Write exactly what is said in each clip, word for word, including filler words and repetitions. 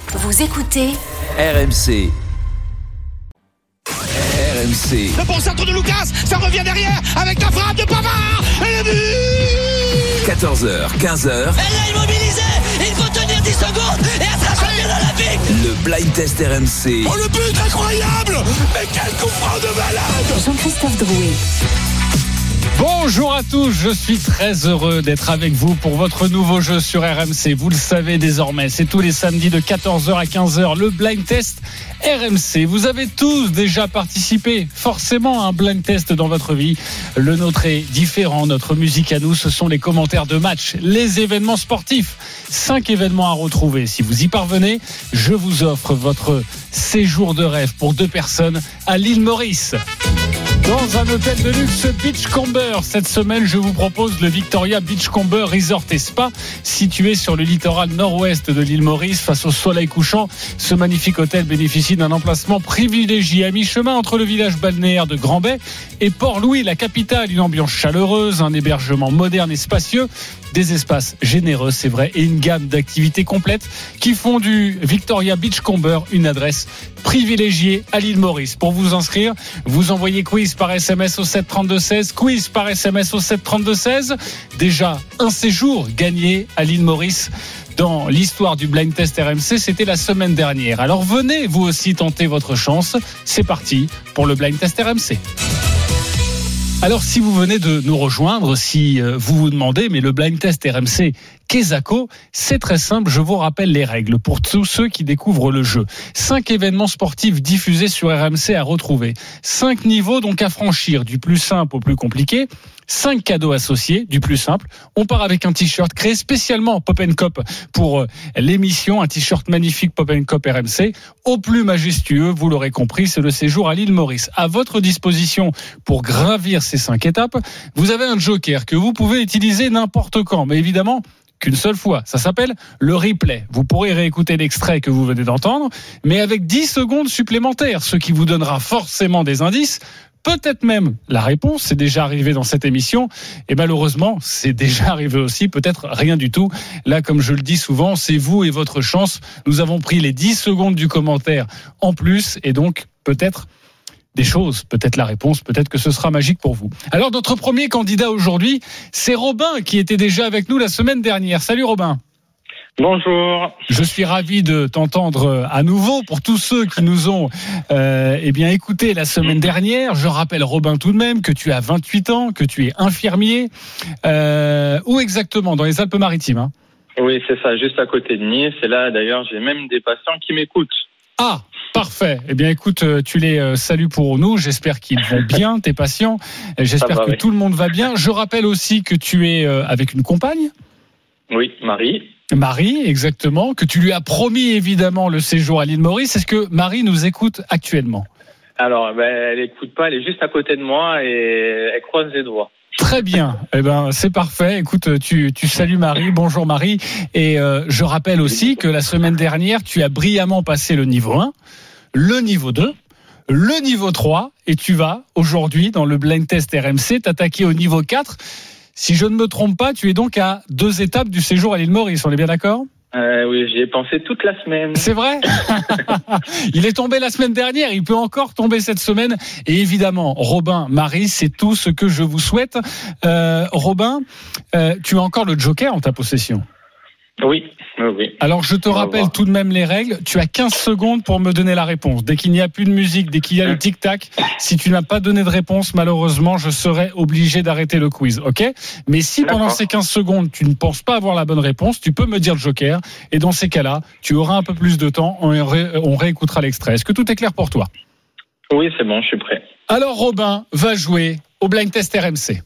Vous écoutez R M C. R M C. Le bon centre de Lucas, ça revient derrière avec la frappe de Pavard et le but. quatorze heures, quinze heures. Elle l'a immobilisé, il faut tenir dix secondes et elle sera championne olympique. Le blind test R M C. Oh, le but incroyable. Mais quel coup franc de malade. Jean-Christophe Drouet. Bonjour à tous, je suis très heureux d'être avec vous pour votre nouveau jeu sur R M C. Vous le savez désormais, c'est tous les samedis de quatorze heures à quinze heures, le blind test R M C. Vous avez tous déjà participé forcément à un blind test dans votre vie. Le nôtre est différent, notre musique à nous, ce sont les commentaires de match, les événements sportifs. Cinq événements à retrouver. Si vous y parvenez, je vous offre votre séjour de rêve pour deux personnes à l'île Maurice. Dans un hôtel de luxe Beachcomber, cette semaine, je vous propose le Victoria Beachcomber Resort et Spa, situé sur le littoral nord-ouest de l'île Maurice, face au soleil couchant. Ce magnifique hôtel bénéficie d'un emplacement privilégié à mi-chemin entre le village balnéaire de Grand-Bay et Port-Louis, la capitale. Une ambiance chaleureuse, un hébergement moderne et spacieux, des espaces généreux, c'est vrai, et une gamme d'activités complètes qui font du Victoria Beachcomber une adresse privilégiée à l'île Maurice. Pour vous inscrire, vous envoyez quiz par S M S au sept trente-deux seize, quiz par S M S au sept trente-deux seize. Déjà un séjour gagné à l'île Maurice dans l'histoire du blind test R M C, c'était la semaine dernière. Alors venez vous aussi tenter votre chance. C'est parti pour le blind test R M C. Alors si vous venez de nous rejoindre, si vous vous demandez, mais le blind test R M C, qu'est-ce que c'est très simple, je vous rappelle les règles pour tous ceux qui découvrent le jeu. Cinq événements sportifs diffusés sur R M C à retrouver. Cinq niveaux donc à franchir, du plus simple au plus compliqué. Cinq cadeaux associés, du plus simple. On part avec un t-shirt créé spécialement Pop and Cop pour l'émission, un t-shirt magnifique Pop and Cop R M C. Au plus majestueux, vous l'aurez compris, c'est le séjour à l'île Maurice. À votre disposition pour gravir ces cinq étapes, vous avez un joker que vous pouvez utiliser n'importe quand, mais évidemment qu'une seule fois. Ça s'appelle le replay. Vous pourrez réécouter l'extrait que vous venez d'entendre, mais avec dix secondes supplémentaires, ce qui vous donnera forcément des indices. Peut-être même la réponse, c'est déjà arrivé dans cette émission, et malheureusement, c'est déjà arrivé aussi, peut-être rien du tout. Là, comme je le dis souvent, c'est vous et votre chance. Nous avons pris les dix secondes du commentaire en plus, et donc peut-être des choses, peut-être la réponse, peut-être que ce sera magique pour vous. Alors, notre premier candidat aujourd'hui, c'est Robin, qui était déjà avec nous la semaine dernière. Salut Robin. Bonjour. Je suis ravi de t'entendre à nouveau. Pour tous ceux qui nous ont euh, eh bien écouté la semaine dernière, je rappelle Robin tout de même que tu as vingt-huit ans, que tu es infirmier. Euh, où exactement? Dans les Alpes-Maritimes, hein? Oui, c'est ça, juste à côté de Nice. Et là, d'ailleurs, j'ai même des patients qui m'écoutent. Ah, parfait. Eh bien, écoute, tu les salues pour nous. J'espère qu'ils vont bien, tes patients. J'espère va, que oui. Tout le monde va bien. Je rappelle aussi que tu es avec une compagne. Oui, Marie. Marie, exactement, que tu lui as promis évidemment le séjour à l'île Maurice. Est-ce que Marie nous écoute actuellement? Alors, ben, elle écoute pas, elle est juste à côté de moi et elle croise les doigts. Très bien, eh ben c'est parfait. Écoute, tu tu salues Marie, bonjour Marie, et euh, je rappelle aussi que la semaine dernière, tu as brillamment passé le niveau un, le niveau deux, le niveau trois, et tu vas aujourd'hui dans le blind test R M C t'attaquer au niveau quatre. Si je ne me trompe pas, tu es donc à deux étapes du séjour à l'île Maurice, on est bien d'accord ? Euh, oui, j'y ai pensé toute la semaine. C'est vrai ? Il est tombé la semaine dernière, il peut encore tomber cette semaine. Et évidemment, Robin, Marie, c'est tout ce que je vous souhaite. Euh, Robin, euh, tu as encore le joker en ta possession. Oui, oui. Alors, je te rappelle tout de même les règles. Tu as quinze secondes pour me donner la réponse. Dès qu'il n'y a plus de musique, dès qu'il y a le tic-tac, si tu n'as pas donné de réponse, malheureusement, je serai obligé d'arrêter le quiz, ok ? Mais si pendant D'accord. ces quinze secondes, tu ne penses pas avoir la bonne réponse, tu peux me dire le joker. Et dans ces cas-là, tu auras un peu plus de temps. On, ré- on réécoutera l'extrait. Est-ce que tout est clair pour toi ? Oui, c'est bon, je suis prêt. Alors, Robin va jouer au blind test R M C.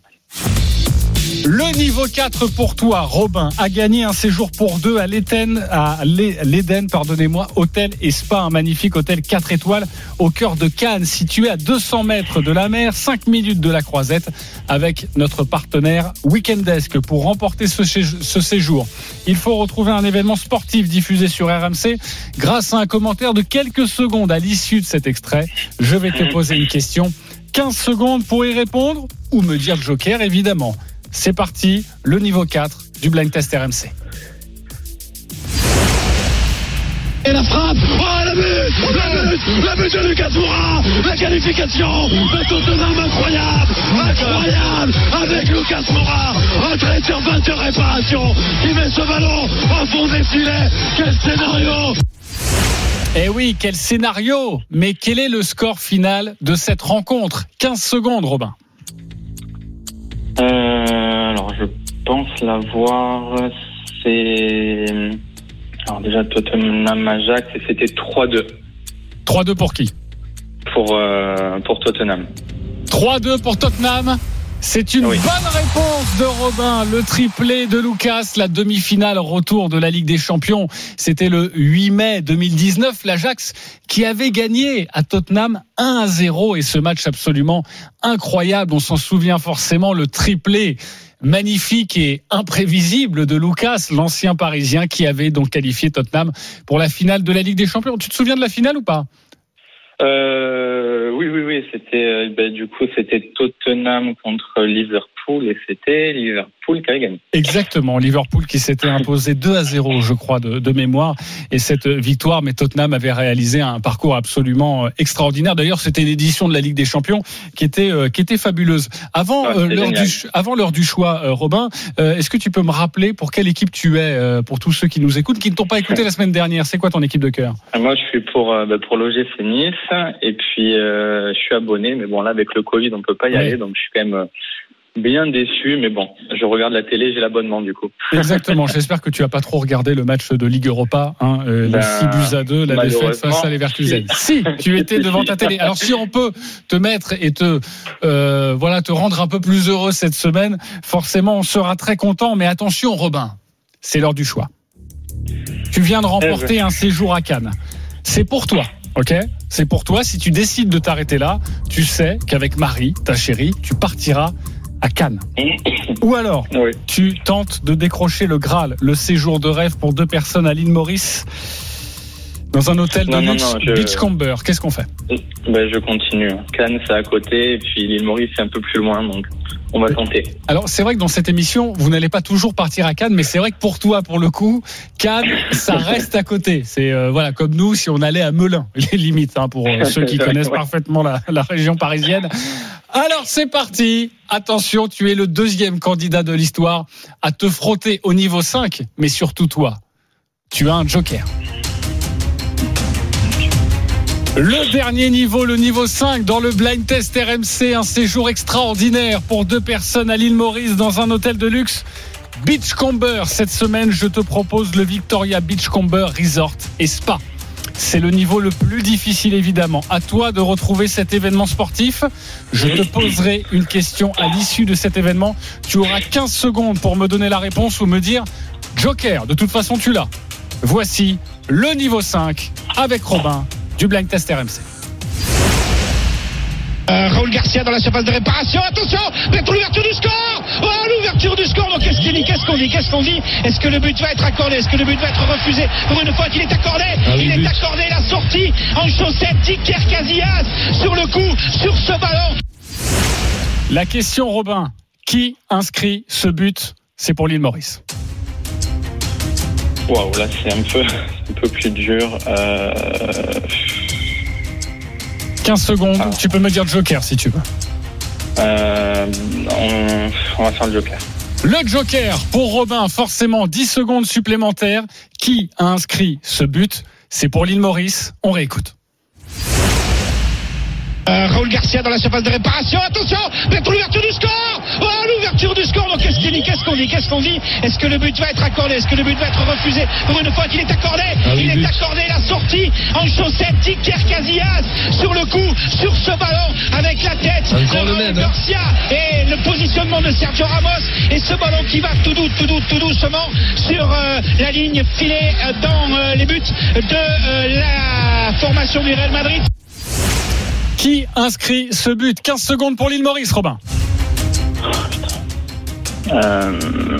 Le niveau quatre pour toi, Robin, a gagné un séjour pour deux à l'Éden, à l'Éden, pardonnez-moi, hôtel et spa, un magnifique hôtel quatre étoiles au cœur de Cannes, situé à deux cents mètres de la mer, cinq minutes de la Croisette, avec notre partenaire Weekendesk. Pour remporter ce, ce séjour, il faut retrouver un événement sportif diffusé sur R M C. Grâce à un commentaire de quelques secondes à l'issue de cet extrait, je vais te poser une question. quinze secondes pour y répondre ou me dire le joker, évidemment. C'est parti, le niveau quatre du blind test R M C. Et la frappe, oh la but, la but, la but de Lucas Moura, la qualification de Tottenham, incroyable, incroyable, avec Lucas Moura, entré sur balle de réparation, qui met ce ballon au fond des filets, quel scénario! Eh oui, quel scénario! Mais quel est le score final de cette rencontre? quinze secondes, Robin. Euh, alors, je pense l'avoir. C'est. Alors, déjà, Tottenham-Ajax, et c'était trois deux. trois deux pour qui? Pour, euh, pour Tottenham. trois deux pour Tottenham. C'est une oui. bonne réponse de Robin. Le triplé de Lucas, la demi-finale retour de la Ligue des Champions. C'était le huit mai deux mille dix-neuf. L'Ajax qui avait gagné à Tottenham un à zéro. Et ce match absolument incroyable. On s'en souvient forcément, le triplé magnifique et imprévisible de Lucas, l'ancien Parisien qui avait donc qualifié Tottenham pour la finale de la Ligue des Champions. Tu te souviens de la finale ou pas? Euh, oui, oui, oui. C'était, ben, du coup, c'était Tottenham contre Liverpool et c'était Liverpool qui avait gagné. Exactement. Liverpool qui s'était imposé deux à zéro, je crois, de, de mémoire. Et cette victoire, mais Tottenham avait réalisé un parcours absolument extraordinaire. D'ailleurs, c'était une édition de la Ligue des Champions qui était, euh, qui était fabuleuse. Avant, ouais, euh, l'heure du, avant l'heure du choix, euh, Robin, euh, est-ce que tu peux me rappeler pour quelle équipe tu es, euh, pour tous ceux qui nous écoutent, qui ne t'ont pas écouté la semaine dernière? C'est quoi ton équipe de cœur? Moi, je suis pour, euh, bah, pour l'O G C Nice. Et puis euh, je suis abonné, mais bon là avec le Covid on peut pas y oui. aller, donc je suis quand même bien déçu, mais bon, je regarde la télé, j'ai l'abonnement du coup. Exactement, j'espère que tu as pas trop regardé le match de Ligue Europa, hein, euh, ben, les six buts à deux, la défaite face à Leverkusen. Si, tu étais devant ta télé. Alors si on peut te mettre et te euh, voilà te rendre un peu plus heureux cette semaine, forcément on sera très content. Mais attention Robin, c'est l'heure du choix. Tu viens de remporter un séjour à Cannes. C'est pour toi. Ok, c'est pour toi. Si tu décides de t'arrêter là, tu sais qu'avec Marie, ta chérie, tu partiras à Cannes. Ou alors, oui. tu tentes de décrocher le Graal, le séjour de rêve pour deux personnes à l'île Maurice, dans un hôtel de non, luxe, non, non, je... Beachcomber. Qu'est-ce qu'on fait? Ben, je continue. Cannes, c'est à côté, et puis l'île Maurice, c'est un peu plus loin, donc on va tenter. Alors, c'est vrai que dans cette émission, vous n'allez pas toujours partir à Cannes, mais c'est vrai que pour toi, pour le coup, Cannes, ça reste à côté. C'est euh, voilà, comme nous, si on allait à Melun, les limites, hein, pour euh, ceux qui connaissent ouais. parfaitement la, la région parisienne. Alors, c'est parti. Attention, tu es le deuxième candidat de l'histoire à te frotter au niveau cinq, mais surtout toi, tu as un joker. Le dernier niveau, le niveau cinq, dans le Blind Test R M C, un séjour extraordinaire pour deux personnes à l'île Maurice dans un hôtel de luxe Beachcomber. Cette semaine, je te propose le Victoria Beachcomber Resort et Spa. C'est le niveau le plus difficile, évidemment. À toi de retrouver cet événement sportif. Je te poserai une question à l'issue de cet événement. Tu auras quinze secondes pour me donner la réponse ou me dire Joker. De toute façon, tu l'as. Voici le niveau cinq avec Robin du Blind Test R M C. Euh, Raoul Garcia dans la surface de réparation. Attention, mais pour l'ouverture du score. Oh, l'ouverture du score. Donc qu'est-ce qu'il dit, qu'est-ce qu'on dit, qu'est-ce qu'on dit Est-ce que le but va être accordé? Est-ce que le but va être refusé? Pour une fois qu'il est accordé, ah, il est but. accordé. La sortie en chaussette d'Iker Casillas sur le coup, sur ce ballon. La question, Robin, qui inscrit ce but? C'est pour l'île Maurice. Waouh, là c'est un peu, un peu plus dur. Euh... quinze secondes, ah. Tu peux me dire Joker si tu veux. Euh, on, on va faire le Joker. Le Joker pour Robin, forcément dix secondes supplémentaires. Qui a inscrit ce but? C'est pour l'île Maurice. On réécoute. Euh, Raoul Garcia dans la surface de réparation. Attention, mais pour l'ouverture du score. Oh, l'ouverture du score. Donc qu'est-ce qu'il dit, qu'est-ce qu'on dit, qu'est-ce qu'on dit Est-ce que le but va être accordé? Est-ce que le but va être refusé? Pour une fois qu'il est accordé, ah, il est but. accordé. La sortie en chaussette d'Iker Casillas sur le coup, sur ce ballon avec la tête de Raoul Garcia et le positionnement de Sergio Ramos et ce ballon qui va tout doux, tout doux, tout doucement sur euh, la ligne filée euh, dans euh, les buts de euh, la formation du Real Madrid. Qui inscrit ce but? quinze secondes pour l'île Maurice, Robin. Euh...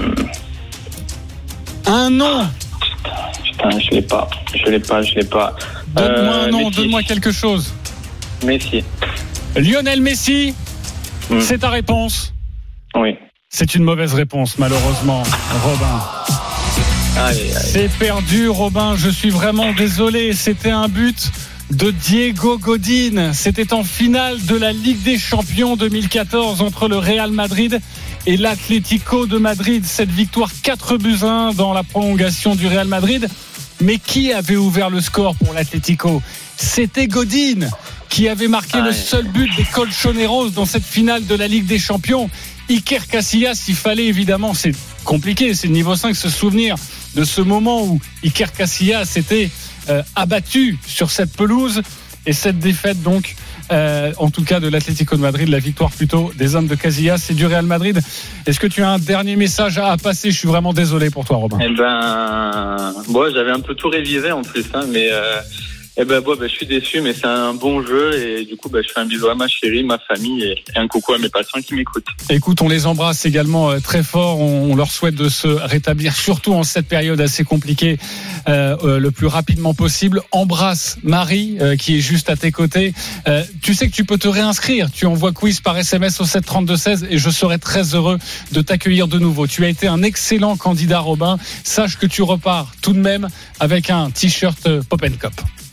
Un nom. Putain, je l'ai pas. Je l'ai pas, je l'ai pas. Donne-moi euh, un nom, Messi. donne-moi quelque chose. Messi. Lionel Messi, mm. C'est ta réponse? Oui. C'est une mauvaise réponse, malheureusement, Robin. Aïe, aïe. C'est perdu, Robin. Je suis vraiment désolé. C'était un but de Diego Godin. C'était en finale de la Ligue des Champions deux mille quatorze entre le Real Madrid et l'Atlético de Madrid. Cette victoire quatre buts à un dans la prolongation du Real Madrid. Mais qui avait ouvert le score pour l'Atlético ? C'était Godin qui avait marqué ah, le seul but des Colchoneros dans cette finale de la Ligue des Champions. Iker Casillas, il fallait évidemment, c'est compliqué, c'est le niveau cinq, se souvenir de ce moment où Iker Casillas était euh, abattu sur cette pelouse. Et cette défaite donc, euh, en tout cas de l'Atlético de Madrid, la victoire plutôt des hommes de Casillas et du Real Madrid. Est-ce que tu as un dernier message à passer ? Je suis vraiment désolé pour toi, Robin. Eh ben, bon, j'avais un peu tout révisé en plus, hein, mais euh, eh ben, bon, ben, je suis déçu, mais c'est un bon jeu et du coup, ben, je fais un bisou à ma chérie, ma famille et, et un coucou à mes patients qui m'écoutent. Écoute, on les embrasse également euh, très fort. On, on leur souhaite de se rétablir, surtout en cette période assez compliquée, euh, euh, le plus rapidement possible. Embrasse Marie, euh, qui est juste à tes côtés. Euh, tu sais que tu peux te réinscrire. Tu envoies quiz par S M S au sept trente-deux seize et je serai très heureux de t'accueillir de nouveau. Tu as été un excellent candidat, Robin. Sache que tu repars tout de même avec un t-shirt Pop and Cop.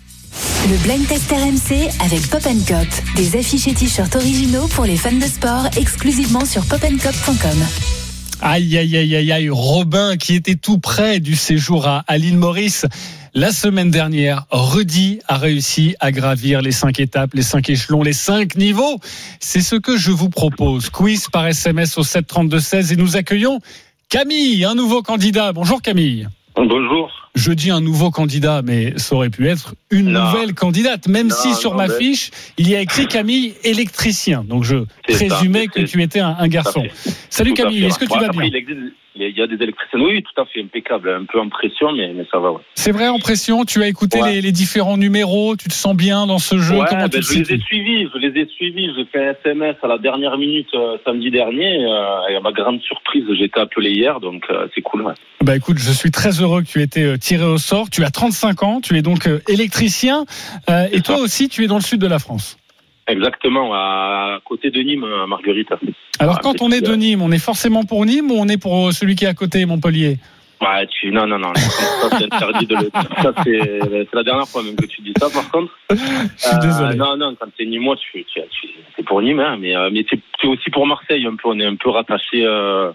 Le Blind Test R M C avec Pop and Cop. Des affiches et t-shirts originaux pour les fans de sport exclusivement sur pop and cop point com. Aïe, aïe, aïe, aïe, aïe. Robin qui était tout près du séjour à, à l'île Maurice. La semaine dernière, Rudy a réussi à gravir les cinq étapes, les cinq échelons, les cinq niveaux. C'est ce que je vous propose. Quiz par S M S au sept trente-deux seize et nous accueillons Camille, un nouveau candidat. Bonjour Camille. Bonjour. Je dis un nouveau candidat, mais ça aurait pu être une non. nouvelle candidate, même non, si sur non, ma mais... fiche, il y a écrit Camille électricien. Donc je c'est présumais ça, que tu étais un, un garçon. Salut tout Camille, est-ce que tu vas bien ? Il y a des électriciens, oui, tout à fait, impeccable, un peu en pression, mais, mais ça va. Ouais. C'est vrai, en pression, tu as écouté ouais. les, les différents numéros, tu te sens bien dans ce jeu ? Ouais, Comment ben tu je les ai suivis, je les ai suivis, j'ai fait un S M S à la dernière minute euh, samedi dernier, euh, et à ma grande surprise, j'ai été appelé hier, donc euh, c'est cool. Ouais. Bah écoute, je suis très heureux que tu aies été tiré au sort, tu as trente-cinq ans, tu es donc euh, électricien, euh, et toi ça. aussi, tu es dans le sud de la France. Exactement, à côté de Nîmes, Marguerite. Alors, ah, quand on est de Nîmes, on est forcément pour Nîmes ou on est pour celui qui est à côté, Montpellier ? Ouais, tu... Non, non, non. Ça, c'est interdit de le... Ça, c'est... c'est la dernière fois même que tu dis ça, par contre. Je suis désolé. Euh, non, non, quand t'es Nîmois, tu, tu, tu... c'est pour Nîmes, hein, mais, euh, mais c'est, c'est aussi pour Marseille, un peu. On est un peu rattaché, euh,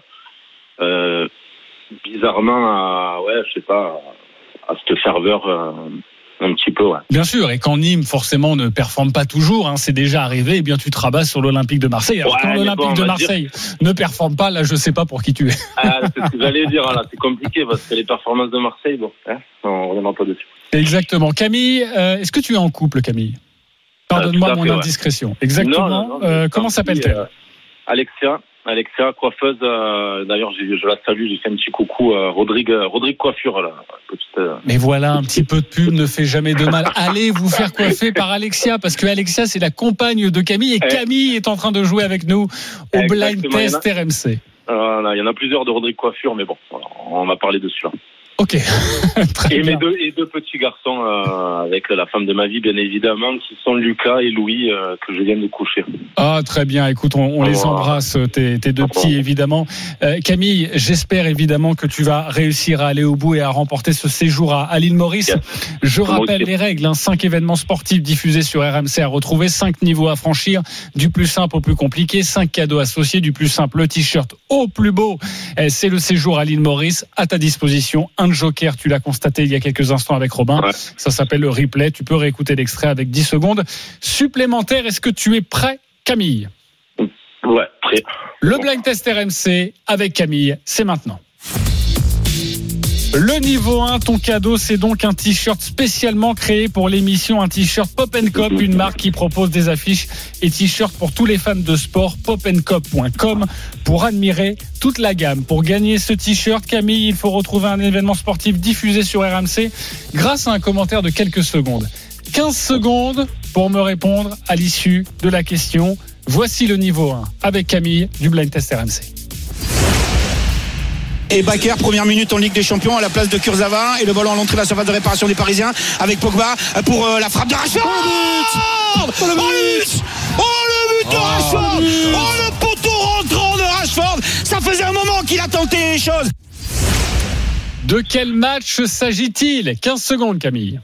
euh, bizarrement, à, ouais, je sais pas, à cette ferveur... Euh... Un petit peu, ouais. Bien sûr, et quand Nîmes, forcément, ne performe pas toujours, hein, c'est déjà arrivé, eh bien, tu te rabats sur l'Olympique de Marseille. Alors, ouais, quand l'Olympique bon, de Marseille dire... ne performe pas, là, je sais pas pour qui tu es. Ah, c'est ce que j'allais dire, là, c'est compliqué, parce que les performances de Marseille, bon, hein, on reviendra pas dessus. Exactement. Camille, euh, est-ce que tu es en couple, Camille ? Pardonne-moi euh, mon fait, indiscrétion. Ouais. Exactement. Non, non, non, euh, comment s'appelle-t-elle ? euh, Alexia. Alexia, coiffeuse, euh, d'ailleurs je, je la salue, j'ai fait un petit coucou à Rodrigue, Rodrigue Coiffure là. Petite, euh... Mais voilà, un petit peu de pub ne fait jamais de mal. Allez vous faire coiffer par Alexia, parce que Alexia c'est la compagne de Camille et Camille est en train de jouer avec nous au Blind Test R M C. Voilà, il y en a plusieurs de Rodrigue Coiffure, mais bon, on va parler dessus là. Ok. Très et bien. mes deux et deux petits garçons euh, avec la femme de ma vie bien évidemment qui sont Lucas et Louis euh, que je viens de coucher. Ah très bien. Écoute, on, on oh, les embrasse tes, tes deux oh, petits évidemment. Euh, Camille, j'espère évidemment que tu vas réussir à aller au bout et à remporter ce séjour à, à l'île Maurice. Yes. Je Comment rappelle les règles. Hein, cinq événements sportifs diffusés sur R M C à retrouver, cinq niveaux à franchir, du plus simple au plus compliqué, cinq cadeaux associés, du plus simple le t-shirt au plus beau. C'est le séjour à l'île Maurice à ta disposition. Un joker, tu l'as constaté il y a quelques instants avec Robin. Ouais. Ça s'appelle le replay. Tu peux réécouter l'extrait avec dix secondes supplémentaires. Est-ce que tu es prêt, Camille ? Ouais, prêt. Le Blind Test R M C avec Camille, c'est maintenant. Le niveau un, ton cadeau, c'est donc un t-shirt spécialement créé pour l'émission, un t-shirt Pop and Cop, une marque qui propose des affiches et t-shirts pour tous les fans de sport. pop and cop point com pour admirer toute la gamme. Pour gagner ce t-shirt, Camille, il faut retrouver un événement sportif diffusé sur R M C grâce à un commentaire de quelques secondes. quinze secondes pour me répondre à l'issue de la question. Voici le niveau un avec Camille du Blind Test R M C. Et Bakker, première minute en Ligue des Champions à la place de Kurzawa et le ballon à l'entrée de la surface de réparation des Parisiens avec Pogba pour euh, la frappe de Rashford. Oh le but, oh le but, oh, le but de Rashford, oh le poteau rentrant de Rashford. Ça faisait un moment qu'il a tenté les choses. De quel match s'agit-il ? quinze secondes, Camille.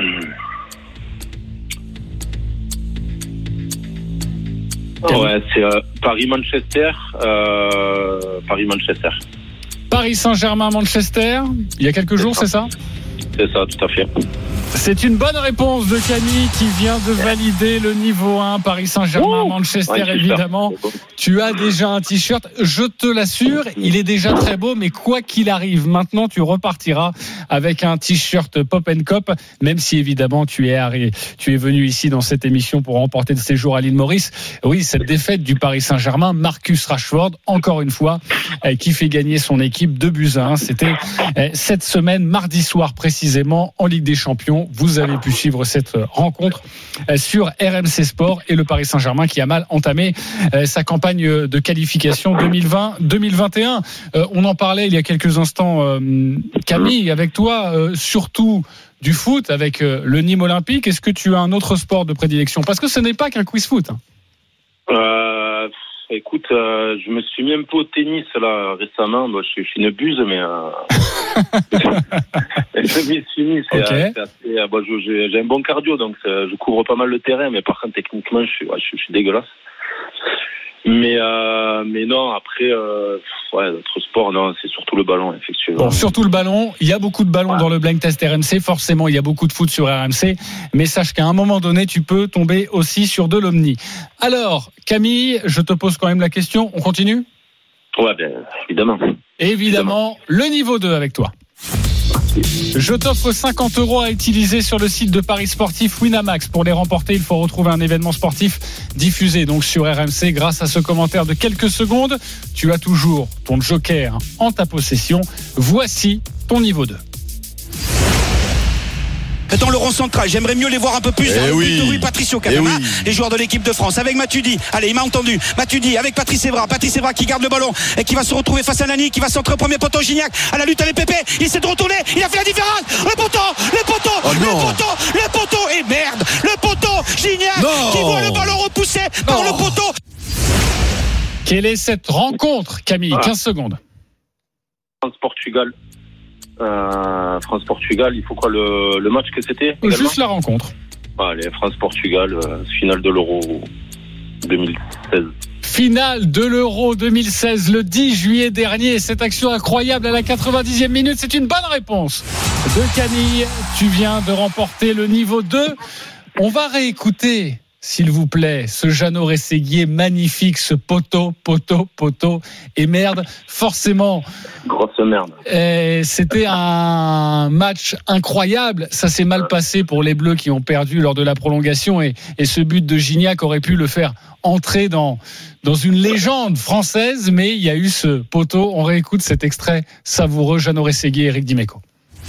Ouais, c'est euh, Paris-Manchester. Euh, Paris-Manchester. Paris Saint-Germain-Manchester, il y a quelques jours, c'est ça ? C'est ça, tout à fait. C'est une bonne réponse de Camille qui vient de valider le niveau un. Paris Saint-Germain-Manchester, ouais, évidemment. Tu as déjà un t-shirt, je te l'assure, il est déjà très beau, mais quoi qu'il arrive, maintenant tu repartiras avec un t-shirt Pop and Cop, même si évidemment tu es, arri- tu es venu ici dans cette émission pour remporter le séjour à l'île Maurice. Oui, cette défaite du Paris Saint-Germain, Marcus Rashford, encore une fois, qui fait gagner son équipe deux buts à un. C'était cette semaine, mardi soir précisément, en Ligue des Champions. Vous avez pu suivre cette rencontre sur R M C Sport et le Paris Saint-Germain qui a mal entamé sa campagne de qualification deux mille vingt deux mille vingt et un. On en parlait il y a quelques instants, Camille, avec toi, surtout du foot avec le Nîmes Olympique. Est-ce que tu as un autre sport de prédilection ? Parce que ce n'est pas qu'un quiz foot. Euh, écoute, euh, je me suis mis un peu au tennis là récemment. Bon, je, je suis une buse, mais euh... je m'y suis mis. C'est, okay. euh, c'est assez, euh, bon, je, j'ai, j'ai un bon cardio, donc euh, je couvre pas mal le terrain, mais par contre techniquement, je suis, ouais, je, je suis dégueulasse. Mais euh, mais non, après, euh, ouais, notre sport, non, c'est surtout le ballon, effectivement. Bon, surtout le ballon. Il y a beaucoup de ballons ouais. dans le Blind Test R M C. Forcément, il y a beaucoup de foot sur R M C. Mais sache qu'à un moment donné, tu peux tomber aussi sur de l'omni. Alors, Camille, je te pose quand même la question. On continue ? Ouais, bien évidemment. Évidemment, évidemment. Le niveau deux avec toi. Je t'offre cinquante euros à utiliser sur le site de Paris Sportif Winamax. Pour les remporter, il faut retrouver un événement sportif diffusé donc sur R M C. Grâce à ce commentaire de quelques secondes, tu as toujours ton joker en ta possession. Voici ton niveau deux. Dans le rond central, j'aimerais mieux les voir un peu plus dans le but de Rui Patricio quand même, hein, les joueurs de l'équipe de France avec Matuidi. Allez, il m'a entendu. Matuidi avec Patrice Evra, Patrice Evra qui garde le ballon et qui va se retrouver face à Nani, qui va centrer au premier poteau. Gignac à la lutte avec Pépé, il essaie de retourner, il a fait la différence. Le poteau, le poteau, oh le poteau, le poteau et merde, le poteau. Gignac non. qui voit le ballon repoussé par oh. le poteau. Quelle est cette rencontre, Camille ? quinze secondes. France-Portugal. Euh, France-Portugal, il faut quoi le, le match que c'était également ? Juste la rencontre. Allez, France-Portugal, euh, finale de l'Euro deux mille seize. Finale de l'Euro deux mille seize, le dix juillet dernier. Cette action incroyable à la quatre-vingt-dixième minute, c'est une bonne réponse de Camille. Tu viens de remporter le niveau deux. On va réécouter, s'il vous plaît, ce Jeannot Rességuier magnifique, ce poteau, poteau, poteau et merde, forcément. Grosse merde. Et c'était un match incroyable. Ça s'est mal passé pour les Bleus qui ont perdu lors de la prolongation et, et ce but de Gignac aurait pu le faire entrer dans, dans une légende française, mais il y a eu ce poteau. On réécoute cet extrait savoureux, Jeannot Rességuier et Eric Dimeco.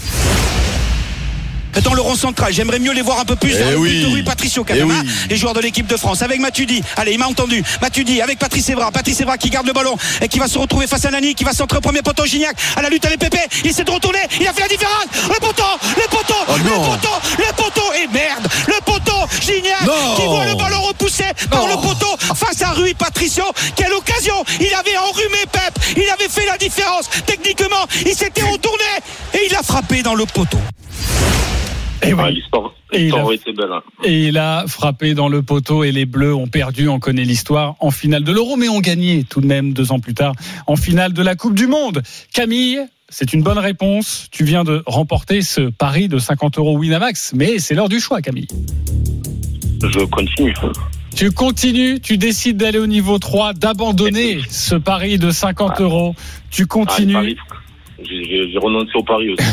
Dans le rond central, j'aimerais mieux les voir un peu plus dans le but de Rui Patricio quand même, hein, les joueurs de l'équipe de France avec Matuidi. Allez, il m'a entendu. Matuidi avec Patrice Evra, Patrice Evra qui garde le ballon et qui va se retrouver face à Nani, qui va centrer au premier poteau. Gignac à la lutte avec Pépé, il essaie de retourner, il a fait la différence. Le poteau, le poteau, oh le poteau, le poteau et merde, le poteau. Gignac non. qui voit le ballon repoussé par oh. le poteau face à Rui Patricio. Quelle occasion! Il avait enrhumé Pep, il avait fait la différence. Techniquement, il s'était retourné et il a frappé dans le poteau. Et, oui. ah, l'histoire, l'histoire a été belle. Hein. Et il a frappé dans le poteau et les Bleus ont perdu, on connaît l'histoire, en finale de l'Euro, mais ont gagné tout de même deux ans plus tard en finale de la Coupe du Monde. Camille, c'est une bonne réponse. Tu viens de remporter ce pari de cinquante euros Winamax, mais c'est l'heure du choix, Camille. Je continue. Tu continues, tu décides d'aller au niveau trois, d'abandonner ce pari de cinquante euros. Tu continues. Ah, J'ai, j'ai, j'ai renoncé au pari aussi.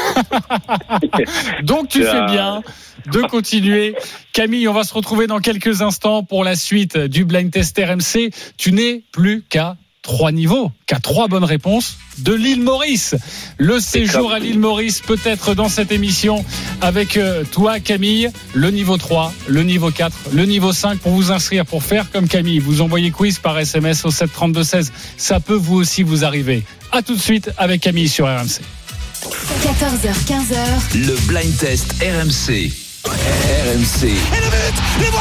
Donc tu fais bien de continuer. Camille, on va se retrouver dans quelques instants pour la suite du Blind Test R M C. Tu n'es plus qu'à trois niveaux, qu'à trois bonnes réponses de l'île Maurice. Le séjour à l'île Maurice peut être dans cette émission avec toi, Camille. Le niveau trois, le niveau quatre, le niveau cinq. Pour vous inscrire, pour faire comme Camille, vous envoyez quiz par S M S au sept trente-deux seize. Ça peut vous aussi vous arriver. A tout de suite avec Camille sur R M C. quatorze heures quinze. Le Blind Test R M C. R M C. Et le but, le voilà,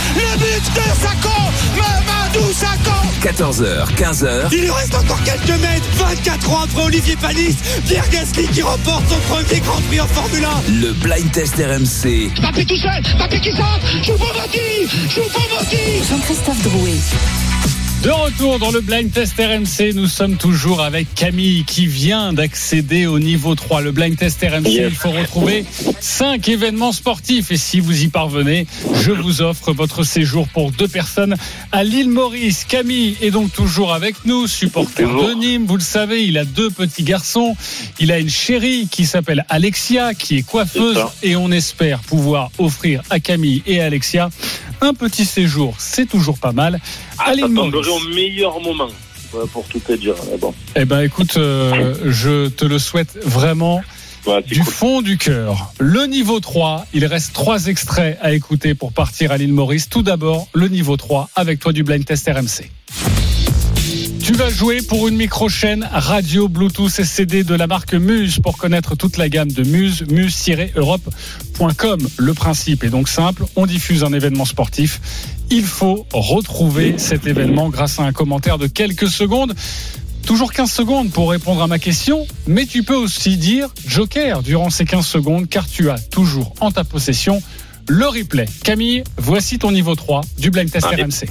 Le but de Sakho, Mamadou Sakho. quatorze heures, quinze heures. Il lui reste encore quelques mètres. vingt-quatre ans après Olivier Panis, Pierre Gasly qui remporte son premier Grand Prix en Formule un. Le Blind Test R M C. Mbappé tout seul, Mbappé qui centre, Choupo-Moting, Choupo-Moting. Jean-Christophe Drouet. De retour dans le Blind Test R M C, nous sommes toujours avec Camille qui vient d'accéder au niveau trois. Le Blind Test R M C, yes. Il faut retrouver cinq événements sportifs et si vous y parvenez, je vous offre votre séjour pour deux personnes à l'île Maurice. Camille est donc toujours avec nous, supporter de Nîmes. Vous le savez, il a deux petits garçons. Il a une chérie qui s'appelle Alexia, qui est coiffeuse et on espère pouvoir offrir à Camille et à Alexia un petit séjour. C'est toujours pas mal. Ah, ça tomberait au meilleur moment, ouais, pour tout te dire. Bon. Eh ben, écoute, euh, je te le souhaite vraiment ouais, du cool. fond du cœur. Le niveau trois, il reste trois extraits à écouter pour partir à l'île Maurice. Tout d'abord, le niveau trois, avec toi du Blind Test R M C. Tu vas jouer pour une micro-chaîne radio Bluetooth et C D de la marque Muse. Pour connaître toute la gamme de Muse, muse tiret europe point com. Le principe est donc simple, on diffuse un événement sportif. Il faut retrouver cet événement grâce à un commentaire de quelques secondes. Toujours quinze secondes pour répondre à ma question, mais tu peux aussi dire joker durant ces quinze secondes car tu as toujours en ta possession le replay. Camille, voici ton niveau trois du Blind Test Allez. R M C.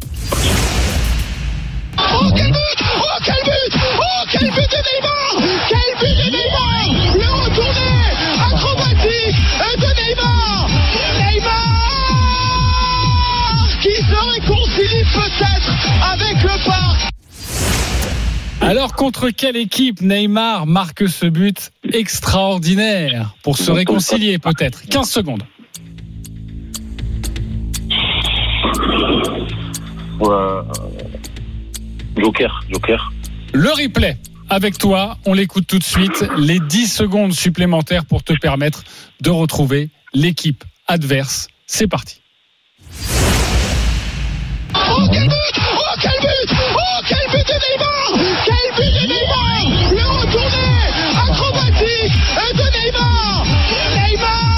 Oh quel but! Oh quel but! Oh quel but de Neymar! Quel but de Neymar! Le retourné acrobatique de Neymar! Neymar qui se réconcilie peut-être avec le parc. Alors contre quelle équipe Neymar marque ce but extraordinaire pour se réconcilier peut-être? quinze secondes. Ouais. Joker, Joker. Le replay avec toi, on l'écoute tout de suite. Les dix secondes supplémentaires pour te permettre de retrouver l'équipe adverse. C'est parti. Oh quel but! Oh quel but! Oh quel but de Neymar! Quel but de Neymar! Le retourné acrobatique de Neymar! Neymar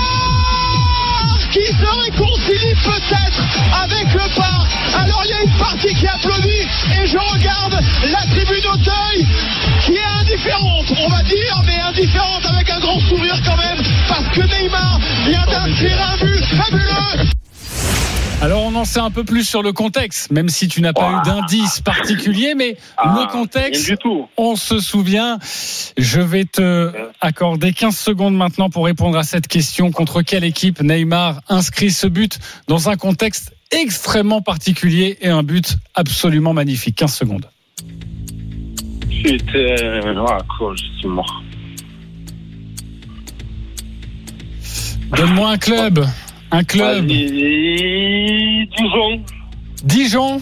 qui se réconcilie peut-être avec le parc. Alors il y a une partie qui applaudit et je regarde la tribune d'Auteuil qui est indifférente, on va dire, mais indifférente avec un grand sourire quand même, parce que Neymar vient d'inscrire un but fabuleux. Alors on en sait un peu plus sur le contexte, même si tu n'as pas wow. eu d'indice particulier, mais ah, le contexte, on se souvient. Je vais te accorder quinze secondes maintenant pour répondre à cette question. Contre quelle équipe Neymar inscrit ce but dans un contexte extrêmement particulier et un but absolument magnifique? quinze secondes. J'étais... Ah, quoi, je suis mort. Donne-moi un club. Un club. Allez, Dijon. Dijon.